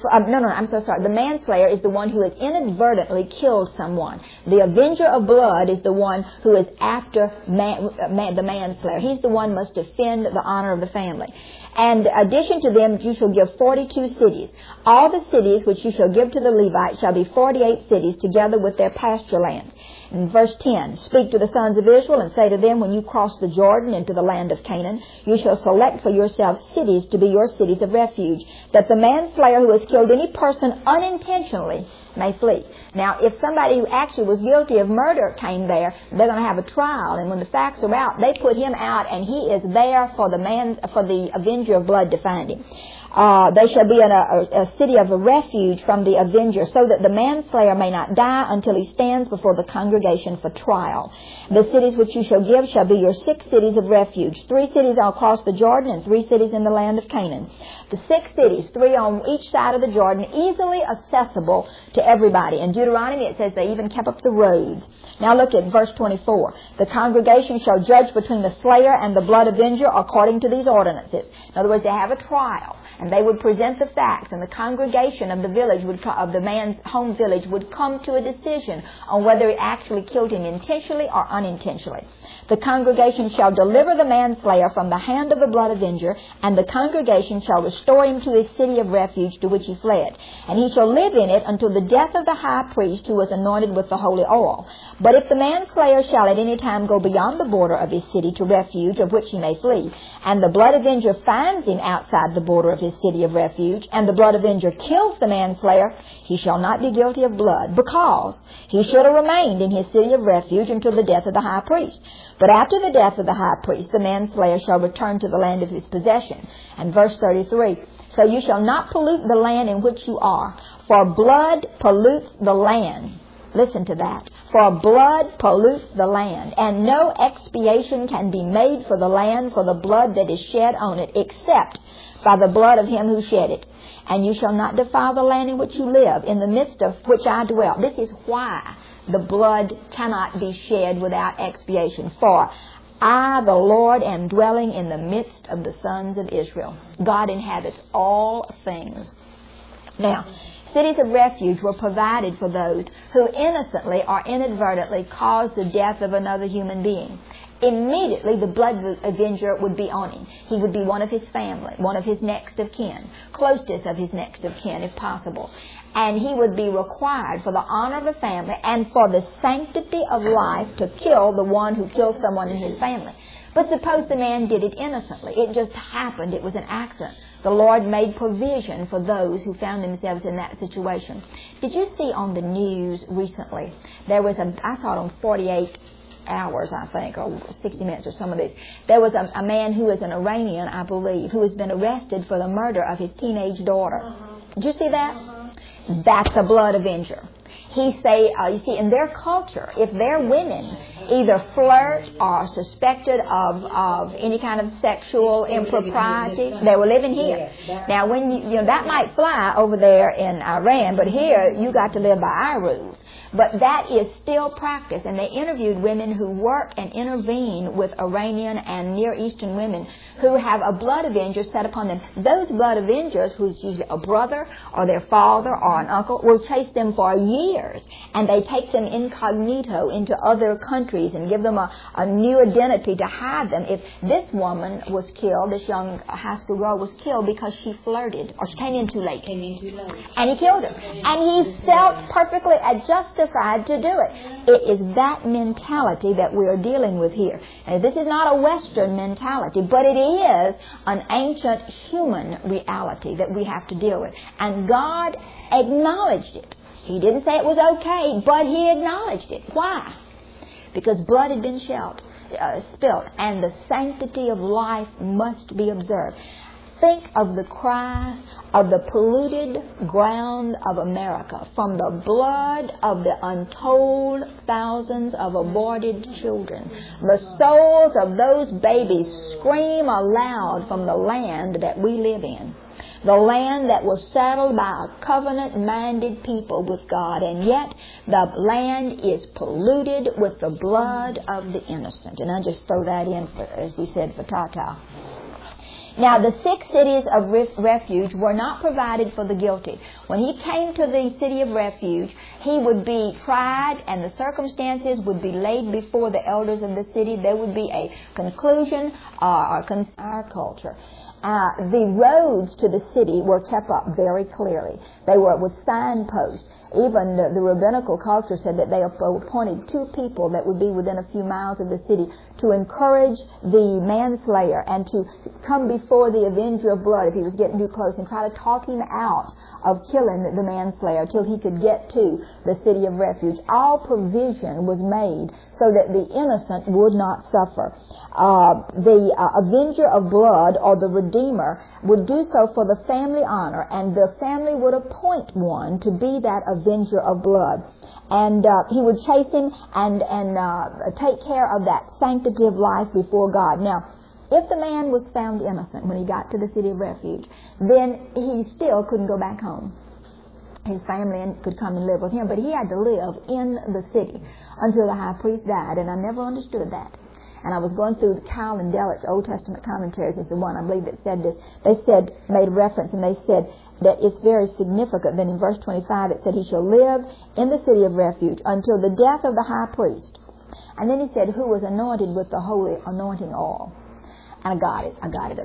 the manslayer is the one who has inadvertently killed someone. The avenger of blood is the one who is after the manslayer. He's the one who must defend the honor of the family. And in addition to them, you shall give 42 cities. All the cities which you shall give to the Levites shall be 48 cities, together with their pasture lands. In verse 10, speak to the sons of Israel and say to them, when you cross the Jordan into the land of Canaan, you shall select for yourselves cities to be your cities of refuge, that the manslayer who has killed any person unintentionally may flee. Now, if somebody who actually was guilty of murder came there, they're going to have a trial, and when the facts are out, they put him out, and he is there for the avenger of blood to find him. They shall be in a city of a refuge from the avenger, so that the manslayer may not die until he stands before the congregation for trial. The cities which you shall give shall be your 6 cities of refuge, 3 cities across the Jordan and 3 cities in the land of Canaan. The 6 cities, 3 on each side of the Jordan, easily accessible to everybody. In Deuteronomy it says they even kept up the roads. Now look at verse 24. The congregation shall judge between the slayer and the blood avenger according to these ordinances. In other words, they have a trial, and they would present the facts, and the congregation of the village of the man's home village would come to a decision on whether he actually killed him intentionally or unintentionally. The congregation shall deliver the manslayer from the hand of the blood avenger, and the congregation shall restore him to his city of refuge to which he fled. And he shall live in it until the death of the high priest who was anointed with the holy oil. But if the manslayer shall at any time go beyond the border of his city to refuge, of which he may flee, and the blood avenger finds him outside the border of his city of refuge, and the blood avenger kills the manslayer, he shall not be guilty of blood, because he should have remained in his city of refuge until the death of the high priest. But after the death of the high priest, the manslayer shall return to the land of his possession. And verse 33, so you shall not pollute the land in which you are, for blood pollutes the land. Listen to that. For blood pollutes the land, and no expiation can be made for the land for the blood that is shed on it, except by the blood of him who shed it. And you shall not defile the land in which you live, in the midst of which I dwell. This is why the blood cannot be shed without expiation. For I, the Lord, am dwelling in the midst of the sons of Israel. God inhabits all things. Now, cities of refuge were provided for those who innocently or inadvertently caused the death of another human being. Immediately the blood avenger would be on him. He would be one of his family, one of his next of kin, closest of his next of kin if possible. And he would be required for the honor of the family and for the sanctity of life to kill the one who killed someone in his family. But suppose the man did it innocently. It just happened. It was an accident. The Lord made provision for those who found themselves in that situation. Did you see on the news recently, there was I saw it on 48 hours, I think, or 60 minutes or some of these. There was a man who is an Iranian, I believe, who has been arrested for the murder of his teenage daughter. Did you see that? That's a blood avenger. You see, in their culture, if their women either flirt or suspected of any kind of sexual impropriety, they were living here. Now, when you that might fly over there in Iran, but here you got to live by our rules. But that is still practice, and they interviewed women who work and intervene with Iranian and Near Eastern women who have a blood avenger set upon them. Those blood avengers, who's usually a brother or their father or an uncle, will chase them for years, and they take them incognito into other countries and give them a new identity to hide them. If this woman was killed, this young high school girl was killed because she flirted, or she came in too late. And he killed her. And he felt perfectly justified to do it. It is that mentality that we are dealing with here. And this is not a Western mentality, but it is an ancient human reality that we have to deal with. And God acknowledged it. He didn't say it was okay, but He acknowledged it. Why? Because blood had been spilt, and the sanctity of life must be observed. Think of the cry of the polluted ground of America from the blood of the untold thousands of aborted children. The souls of those babies scream aloud from the land that we live in. The land that was settled by a covenant-minded people with God, and yet the land is polluted with the blood of the innocent. And I just throw that in, as we said, for Tata. Now, the 6 cities of refuge were not provided for the guilty. When he came to the city of refuge, he would be tried, and the circumstances would be laid before the elders of the city. There would be a conclusion or our culture. The roads to the city were kept up very clearly. They were with signposts. Even the rabbinical culture said that they appointed 2 people that would be within a few miles of the city to encourage the manslayer and to come before the avenger of blood if he was getting too close, and try to talk him out of killing the manslayer till he could get to the city of refuge. All provision was made so that the innocent would not suffer. The avenger of blood, or the redeemer, would do so for the family honor, and the family would appoint one to be that avenger of blood. And he would chase him and take care of that sanctity of life before God. Now, if the man was found innocent when he got to the city of refuge, then he still couldn't go back home. His family could come and live with him, but he had to live in the city until the high priest died, and I never understood that. And I was going through Kyle and Dellett's Old Testament commentaries. Is the one, I believe, that said this. They made reference, and they said that it's very significant that in verse 25 it said, he shall live in the city of refuge until the death of the high priest. And then he said, who was anointed with the holy anointing oil. And I got it.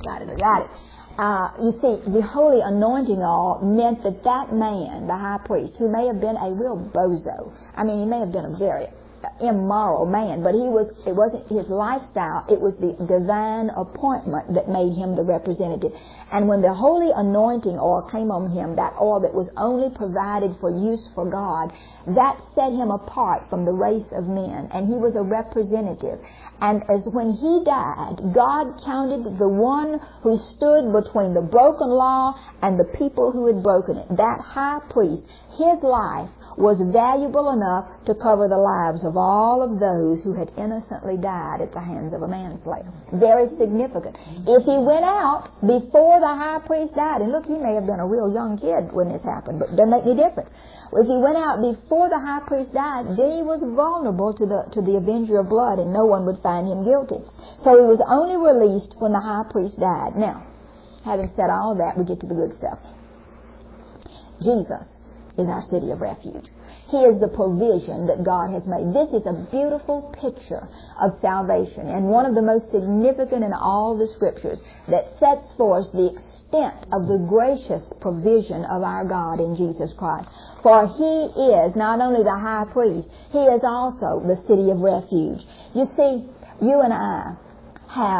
You see, the holy anointing oil meant that man, the high priest, who may have been a real bozo, I mean, he may have been a very immoral man, but it wasn't his lifestyle, it was the divine appointment that made him the representative. And when the holy anointing oil came on him, that oil that was only provided for use for God, that set him apart from the race of men, and he was a representative. And as when he died, God counted the one who stood between the broken law and the people who had broken it. That high priest, his life was valuable enough to cover the lives of all of those who had innocently died at the hands of a manslayer. Very significant. If he went out before the high priest died, and look, he may have been a real young kid when this happened, but it doesn't make any difference. If he went out before the high priest died, then he was vulnerable to the avenger of blood, and no one would find him guilty. So he was only released when the high priest died. Now, having said all of that, we get to the good stuff. Jesus is our city of refuge. He is the provision that God has made. This is a beautiful picture of salvation, and one of the most significant in all the Scriptures that sets forth the extent of the gracious provision of our God in Jesus Christ. For He is not only the high priest, He is also the city of refuge. You see, you and I have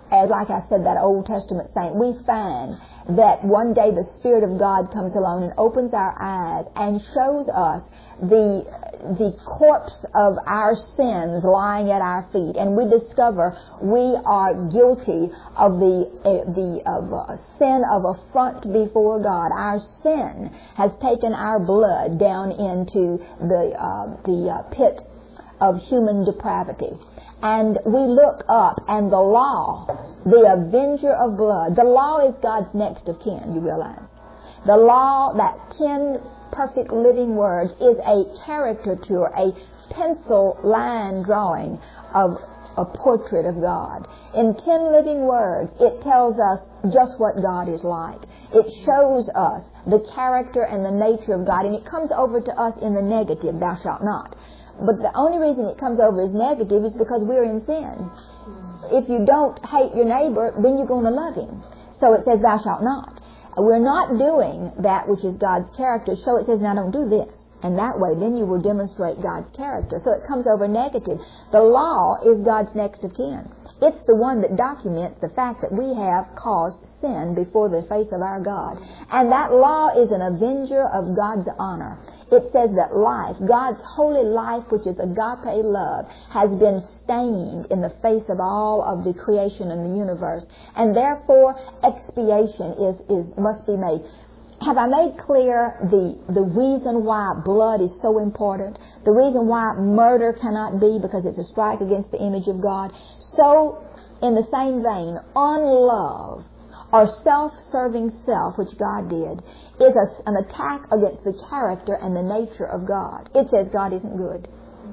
as like I said, that Old Testament saint, we find that one day the Spirit of God comes along and opens our eyes and shows us the corpse of our sins lying at our feet, and we discover we are guilty of the sin of affront before God. Our sin has taken our blood down into the pit of human depravity. And we look up, and the law, the avenger of blood, the law is God's next of kin, you realize. The law, that 10 perfect living words, is a caricature, a pencil line drawing of a portrait of God. In 10 living words, it tells us just what God is like. It shows us the character and the nature of God, and it comes over to us in the negative, thou shalt not. But the only reason it comes over as negative is because we're in sin. If you don't hate your neighbor, then you're going to love him. So it says, thou shalt not. We're not doing that which is God's character, so it says, now don't do this. And that way, then you will demonstrate God's character. So it comes over negative. The law is God's next of kin. It's the one that documents the fact that we have caused sin before the face of our God. And that law is an avenger of God's honor. It says that life, God's holy life, which is agape love, has been stained in the face of all of the creation in the universe. And therefore, expiation must be made. Have I made clear the reason why blood is so important? The reason why murder cannot be, because it's a strike against the image of God. So, in the same vein, unlove, or self-serving self, which God did, is an attack against the character and the nature of God. It says God isn't good.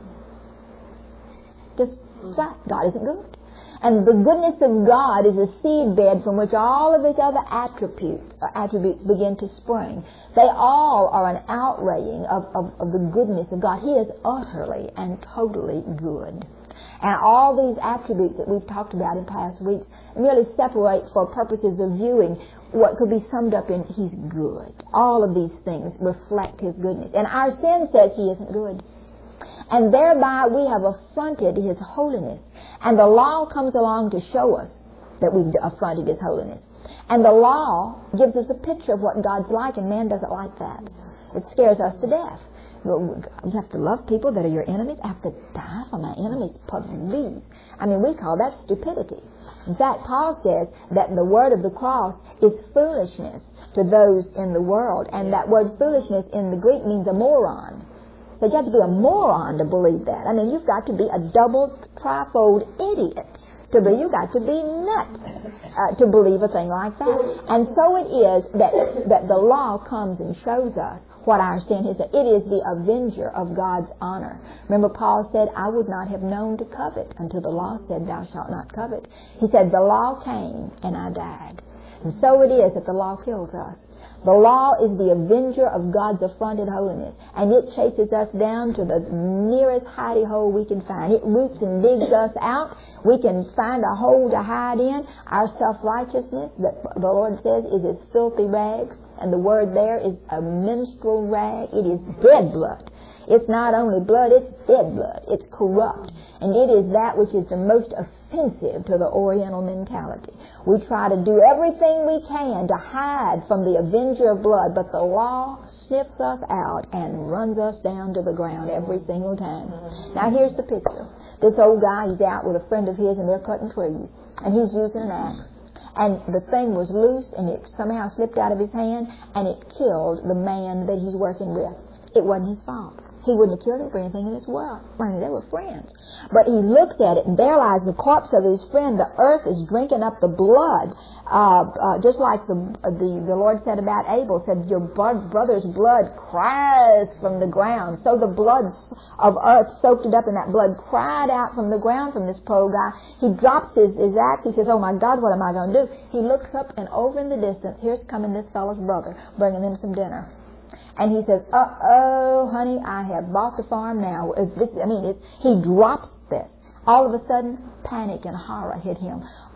Just that, God isn't good. And the goodness of God is a seedbed from which all of his other attributes begin to spring. They all are an outraying of the goodness of God. He is utterly and totally good. And all these attributes that we've talked about in past weeks merely separate for purposes of viewing what could be summed up in he's good. All of these things reflect his goodness. And our sin says he isn't good. And thereby we have affronted his holiness. And the law comes along to show us that we've affronted his holiness. And the law gives us a picture of what God's like, and man doesn't like that. It scares us to death. You have to love people that are your enemies. I have to die for my enemies. Please. I mean, we call that stupidity. In fact, Paul says that the word of the cross is foolishness to those in the world. And that word foolishness in the Greek means a moron. So you have to be a moron to believe that. I mean, you've got to be a double, trifold idiot to be. You've got to be nuts to believe a thing like that. And so it is that the law comes and shows us what our sin is. It is the avenger of God's honor. Remember, Paul said, I would not have known to covet until the law said, thou shalt not covet. He said, the law came and I died. And so it is that the law kills us. The law is the avenger of God's affronted holiness, and it chases us down to the nearest hidey hole we can find. It roots and digs us out. We can find a hole to hide in. Our self-righteousness, that the Lord says, is as filthy rags, and the word there is a menstrual rag. It is dead blood. It's not only blood, it's dead blood. It's corrupt. And it is that which is the most offensive to the Oriental mentality. We try to do everything we can to hide from the avenger of blood, but the law sniffs us out and runs us down to the ground every single time. Now here's the picture. This old guy, he's out with a friend of his and they're cutting trees. And he's using an axe. And the thing was loose and it somehow slipped out of his hand and it killed the man that he's working with. It wasn't his fault. He wouldn't have killed him for anything in this world. I mean, they were friends. But he looked at it, and there lies the corpse of his friend. The earth is drinking up the blood, just like the Lord said about Abel, said, your brother's blood cries from the ground. So the blood of earth soaked it up, and that blood cried out from the ground from this poor guy. He drops his axe. He says, oh, my God, what am I going to do? He looks up, and over in the distance, here's coming this fellow's brother, bringing him some dinner. And he says, uh-oh, honey, I have bought the farm now. He drops this. All of a sudden, panic and horror hit him.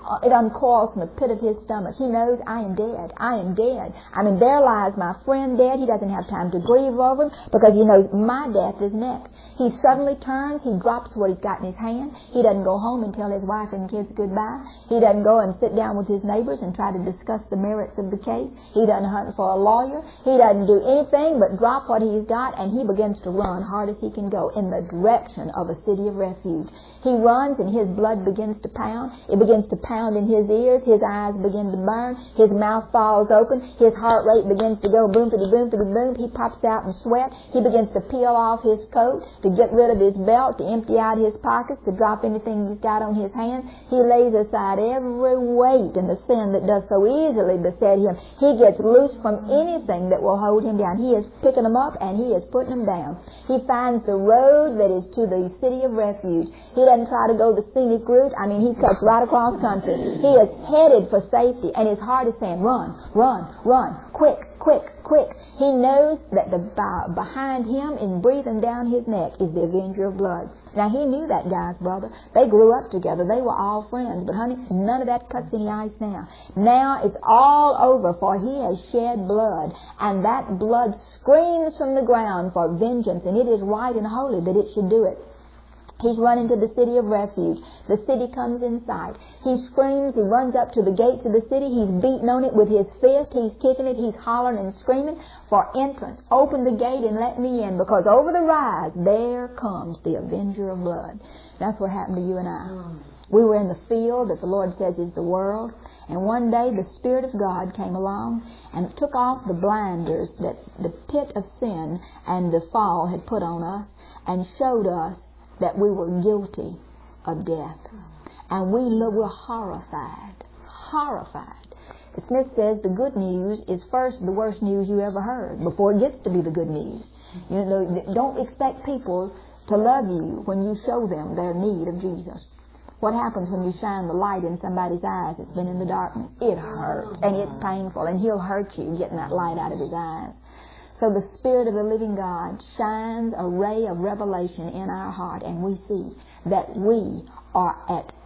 it uncoils from the pit of his stomach. He knows, I am dead. I am dead. I mean, there lies my friend dead. He doesn't have time to grieve over him because he knows my death is next. He suddenly turns. He drops what he's got in his hand. He doesn't go home and tell his wife and kids goodbye. He doesn't go and sit down with his neighbors and try to discuss the merits of the case. He doesn't hunt for a lawyer. He doesn't do anything but drop what he's got, and he begins to run hard as he can go in the direction of a city of refuge. He runs, and his blood begins to pound. It begins to pound in his ears. His eyes begin to burn. His mouth falls open. His heart rate begins to go boom, boom, boom, boom. He pops out in sweat. He begins to peel off his coat, to get rid of his belt, to empty out his pockets, to drop anything he's got on his hands. He lays aside every weight and the sin that does so easily beset him. He gets loose from anything that will hold him down. He is picking them up and he is putting them down. He finds the road that is to the city of refuge. He doesn't try to go the scenic route. I mean, he cuts right across country. He is headed for safety, and his heart is saying, run, run, run, quick, quick, quick. He knows that behind him and breathing down his neck is the avenger of blood. Now, he knew that guy's brother. They grew up together. They were all friends. But, honey, none of that cuts any ice now. Now it's all over, for he has shed blood. And that blood screams from the ground for vengeance. And it is right and holy that it should do it. He's running to the city of refuge. The city comes in sight. He screams. He runs up to the gates of the city. He's beating on it with his fist. He's kicking it. He's hollering and screaming for entrance. Open the gate and let me in, because over the rise, there comes the avenger of blood. That's what happened to you and I. We were in the field that the Lord says is the world, and one day the Spirit of God came along and took off the blinders that the pit of sin and the fall had put on us, and showed us that we were guilty of death. And we're horrified. Horrified. Smith says the good news is first the worst news you ever heard before it gets to be the good news. You know, don't expect people to love you when you show them their need of Jesus. What happens when you shine the light in somebody's eyes that's been in the darkness? It hurts, and it's painful, and he'll hurt you getting that light out of his eyes. So the Spirit of the living God shines a ray of revelation in our heart, and we see that we are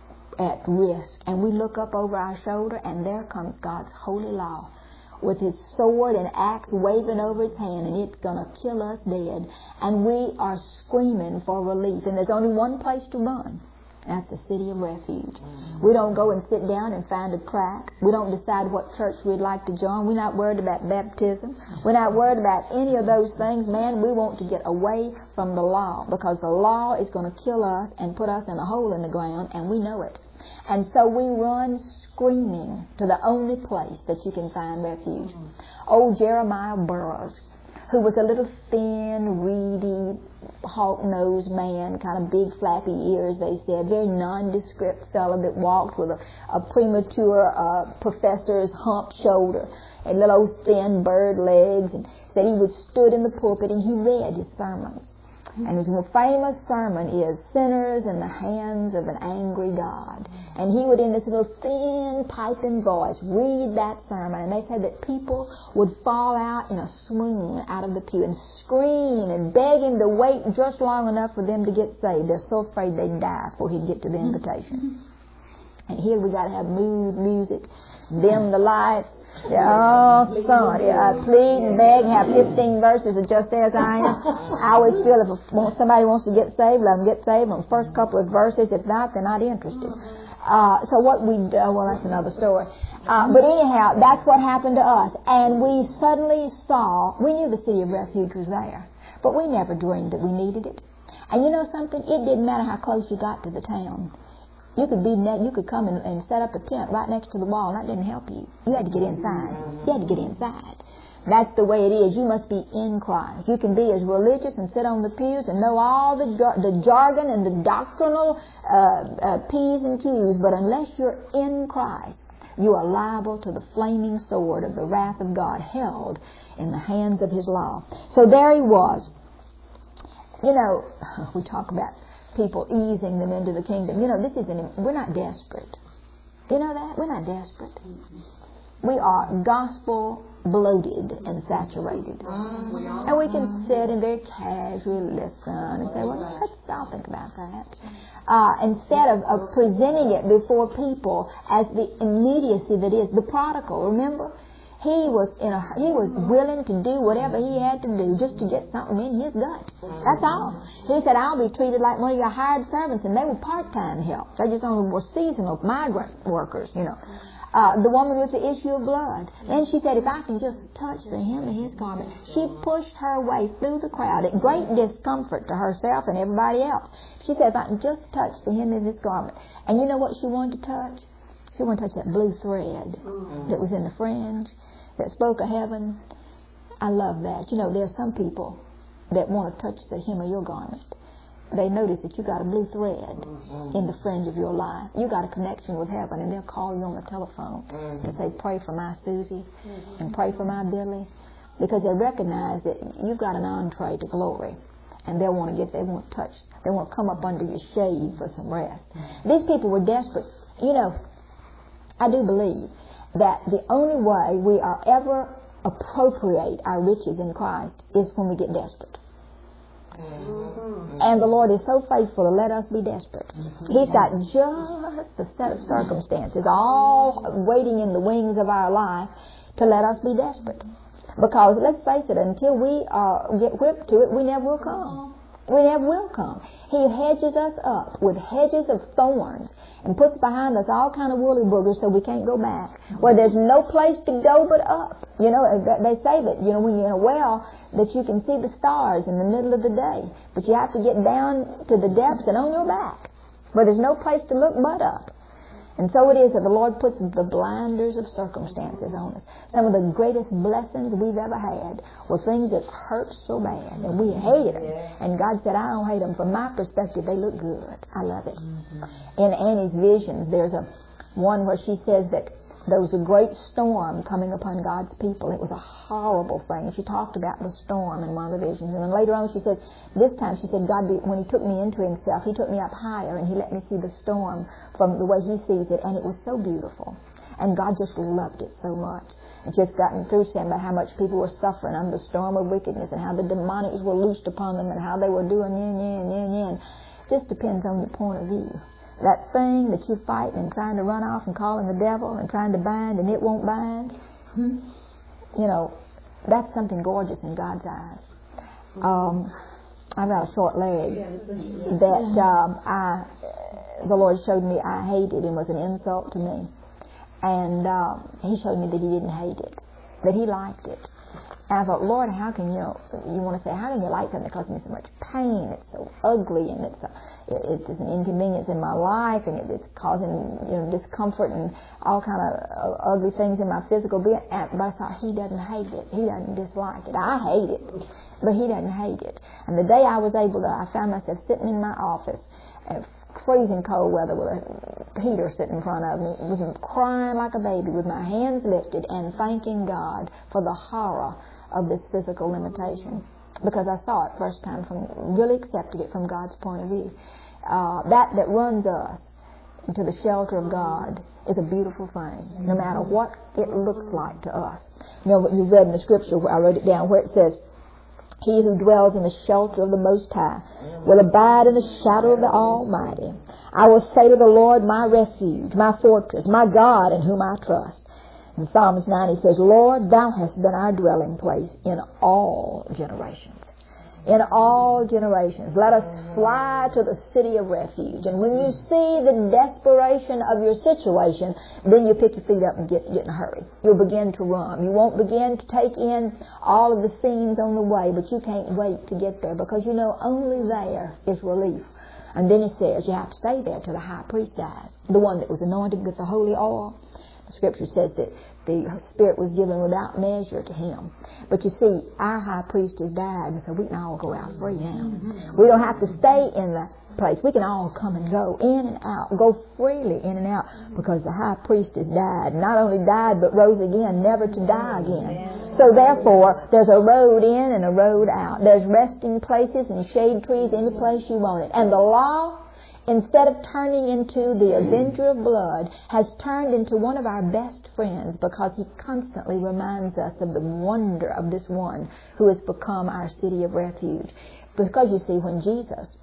at risk. And we look up over our shoulder, and there comes God's holy law with his sword and axe waving over his hand, and it's going to kill us dead. And we are screaming for relief. And there's only one place to run. That's the city of refuge. We don't go and sit down and find a track. We don't decide what church we'd like to join. We're not worried about baptism. We're not worried about any of those things. Man, we want to get away from the law, because the law is going to kill us and put us in a hole in the ground, and we know it. And so we run screaming to the only place that you can find refuge. Old Jeremiah Burroughs, who was a little thin, reedy, hawk-nosed man, kind of big flappy ears, they said, very nondescript fellow that walked with a premature professor's humped shoulder and little thin bird legs, and said he would stood in the pulpit and he read his sermons. And his most famous sermon is Sinners in the Hands of an Angry God. And he would, in this little thin piping voice, read that sermon. And they said that people would fall out in a swoon out of the pew and scream and beg him to wait just long enough for them to get saved. They're so afraid they'd die before he'd get to the invitation. And here we got to have mood music, dim the lights. Oh, son, plead and beg, have 15 verses of just as I am. I always feel if somebody wants to get saved, let them get saved on the first couple of verses. If not, they're not interested. So what we do, well, that's another story. But anyhow, that's what happened to us. And we suddenly saw, we knew the city of refuge was there, but we never dreamed that we needed it. And you know something? It didn't matter how close you got to the town. You could come and set up a tent right next to the wall, and that didn't help you. You had to get inside. You had to get inside. That's the way it is. You must be in Christ. You can be as religious and sit on the pews and know all the jargon and the doctrinal P's and Q's, but unless you're in Christ, you are liable to the flaming sword of the wrath of God held in the hands of his law. So there he was. You know, we talk about people easing them into the kingdom. You know, we're not desperate. You know that? We're not desperate. We are gospel bloated and saturated. And we can sit and very casually listen and say, well, I'll think about that. Instead of presenting it before people as the immediacy that is. The prodigal, remember? He was willing to do whatever he had to do just to get something in his gut. That's all. He said, I'll be treated like one of your hired servants, and they were part-time help. They just only were seasonal migrant workers, you know. The woman with the issue of blood. Then she said, if I can just touch the hem of his garment. She pushed her way through the crowd at great discomfort to herself and everybody else. She said, if I can just touch the hem of his garment. And you know what she wanted to touch? She wanted to touch that blue thread that was in the fringe, that spoke of heaven. I love that. You know, there are some people that want to touch the hem of your garment. They notice that you got a blue thread in the fringe of your life. You got a connection with heaven, and they'll call you on the telephone and say, pray for my Susie and pray for my Billy, because they recognize that you've got an entree to glory, and they want to touch, they want to come up under your shade for some rest. These people were desperate. You know, I do believe that the only way we are ever appropriate our riches in Christ is when we get desperate. And the Lord is so faithful to let us be desperate. He's got just a set of circumstances all waiting in the wings of our life to let us be desperate. Because, let's face it, until we get whipped to it, we never will come. We never will come. He hedges us up with hedges of thorns and puts behind us all kind of woolly boogers so we can't go back. Where there's no place to go but up. You know, they say that, you know, when you're in a well, that you can see the stars in the middle of the day. But you have to get down to the depths and on your back. Where there's no place to look but up. And so it is that the Lord puts the blinders of circumstances on us. Some of the greatest blessings we've ever had were things that hurt so bad, and we hated them. And God said, I don't hate them. From my perspective, they look good. I love it. In Annie's visions, there's one where she says that there was a great storm coming upon God's people. It was a horrible thing. She talked about the storm in one of the visions. And then later on she said, this time she said, God, when He took me into Himself, He took me up higher and He let me see the storm from the way He sees it. And it was so beautiful. And God just loved it so much. And just gotten through saying about how much people were suffering under the storm of wickedness and how the demonics were loosed upon them and how they were doing yin. It just depends on your point of view. That thing that you're fighting and trying to run off and calling the devil and trying to bind and it won't bind, you know, that's something gorgeous in God's eyes. I've got a short leg that the Lord showed me I hated and was an insult to me. And He showed me that He didn't hate it, that He liked it. And I thought, Lord, how can you want to say, how can you like something that causes me so much pain? It's so ugly, and it's an inconvenience in my life, and it's causing discomfort and all kind of ugly things in my physical being. But I thought, He doesn't hate it. He doesn't dislike it. I hate it, but He doesn't hate it. And the day I found myself sitting in my office, freezing cold weather with a heater sitting in front of me, crying like a baby with my hands lifted and thanking God for the horror of this physical limitation, because I saw it first time, really accepted it from God's point of view. That runs us into the shelter of God is a beautiful thing, no matter what it looks like to us. You know what you read in the scripture, where I wrote it down, where it says, He who dwells in the shelter of the Most High will abide in the shadow of the Almighty. I will say to the Lord, my refuge, my fortress, my God in whom I trust. In Psalms 90 says, Lord, Thou hast been our dwelling place in all generations. In all generations. Let us fly to the city of refuge. And when you see the desperation of your situation, then you pick your feet up and get in a hurry. You'll begin to run. You won't begin to take in all of the scenes on the way, but you can't wait to get there, because you know only there is relief. And then He says you have to stay there till the high priest dies, the one that was anointed with the holy oil. The scripture says that the Spirit was given without measure to Him. But you see, our high priest has died, and so we can all go out free now. We don't have to stay in the place. We can all come and go in and out, go freely in and out, because the high priest has died. Not only died, but rose again, never to die again. So therefore, there's a road in and a road out. There's resting places and shade trees any place you want it. And the law instead of turning into the avenger of blood, has turned into one of our best friends, because he constantly reminds us of the wonder of this one who has become our city of refuge. Because you see, when Jesus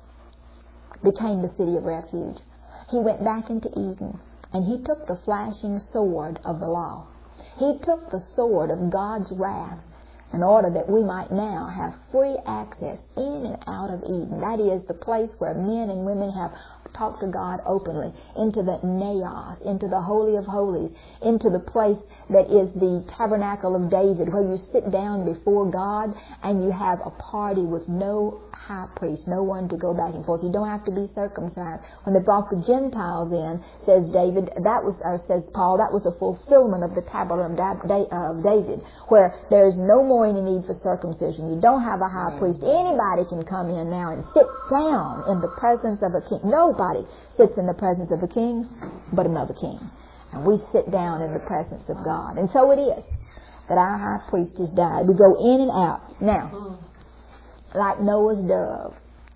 became the city of refuge, he went back into Eden, and he took the flashing sword of the law. He took the sword of God's wrath in order that we might now have free access in and out of Eden. That is the place where men and women have talked to God openly, into the naos, into the Holy of Holies, into the place that is the tabernacle of David, where you sit down before God and you have a party with no high priest, no one to go back and forth. You don't have to be circumcised. When they brought the Gentiles in, says David, says Paul, that was a fulfillment of the tabernacle of David, where there is no more any need for circumcision. You don't have a high priest. Anybody can come in now and sit down in the presence of a king. Nobody sits in the presence of a king but another king. And we sit down in the presence of God. And so it is that our high priest has died. We go in and out. Now, like Noah's dove,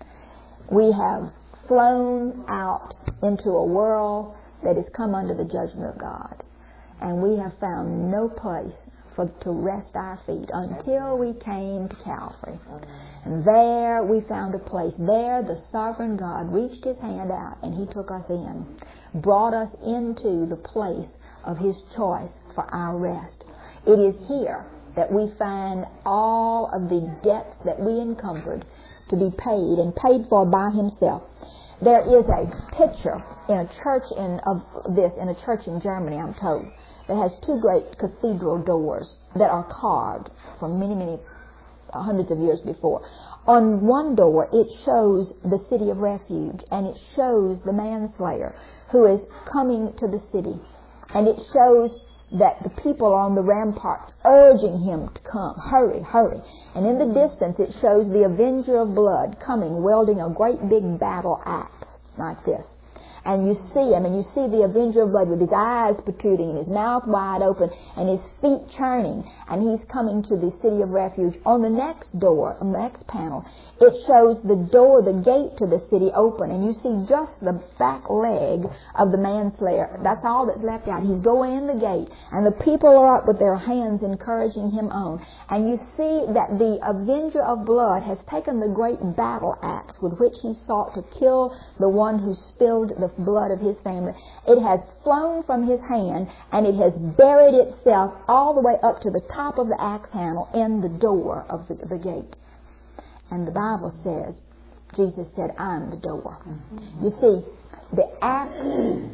we have flown out into a world that has come under the judgment of God. And we have found no place to rest our feet until we came to Calvary. And there we found a place. There the sovereign God reached his hand out and he took us in, brought us into the place of his choice for our rest. It is here that we find all of the debts that we encumbered to be paid, and paid for by himself. There is a picture in a church in a church in Germany, I'm told, that has two great cathedral doors that are carved from many hundreds of years before. On one door it shows the city of refuge, and it shows the manslayer who is coming to the city, and it shows that the people are on the ramparts urging him to come. Hurry, hurry. And in the distance it shows the avenger of blood coming, wielding a great big battle axe like this. And you see him, and you see the avenger of blood with his eyes protruding and his mouth wide open and his feet churning, and he's coming to the city of refuge. On the next door, on the next panel, it shows the door, the gate to the city open, and you see just the back leg of the manslayer. That's all that's left out. He's going in the gate, and the people are up with their hands encouraging him on. And you see that the avenger of blood has taken the great battle axe with which he sought to kill the one who spilled the blood of his family. It has flown from his hand, and it has buried itself all the way up to the top of the axe handle in the door of the gate. And the Bible says, Jesus said, I'm the door. You see, the axe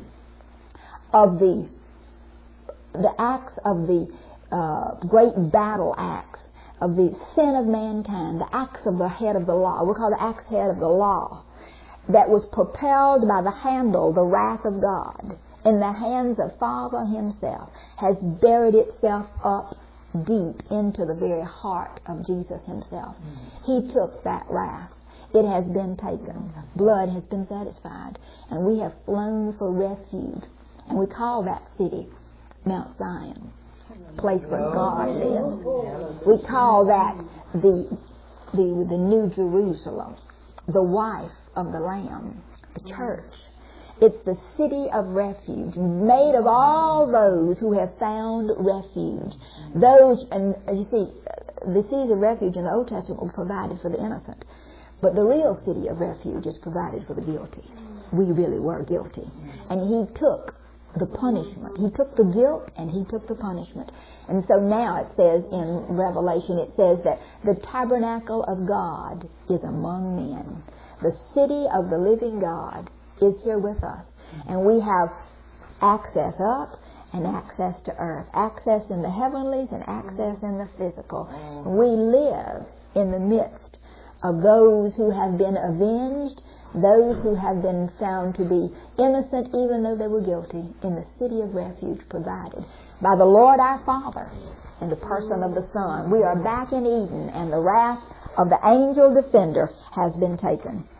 of the great battle axe of the sin of mankind, the axe of the head of the law, we call the axe head of the law, that was propelled by the handle, the wrath of God, in the hands of Father himself, has buried itself up deep into the very heart of Jesus himself. He took that wrath. It has been taken. Blood has been satisfied. And we have flown for refuge. And we call that city Mount Zion, the place where God lives. We call that the New Jerusalem, the wife of the Lamb, the church. It's the city of refuge, made of all those who have found refuge. Those, and you see, the cities of refuge in the Old Testament were provided for the innocent. But the real city of refuge is provided for the guilty. We really were guilty. And he took the punishment. He took the guilt and he took the punishment. And so now it says in Revelation, it says that the tabernacle of God is among men. The city of the living God is here with us. And we have access up and access to earth. Access in the heavenlies and access in the physical. We live in the midst of those who have been avenged, those who have been found to be innocent even though they were guilty, in the city of refuge provided by the Lord our Father in the person of the Son. We are back in Eden, and the wrath of the angel defender has been taken.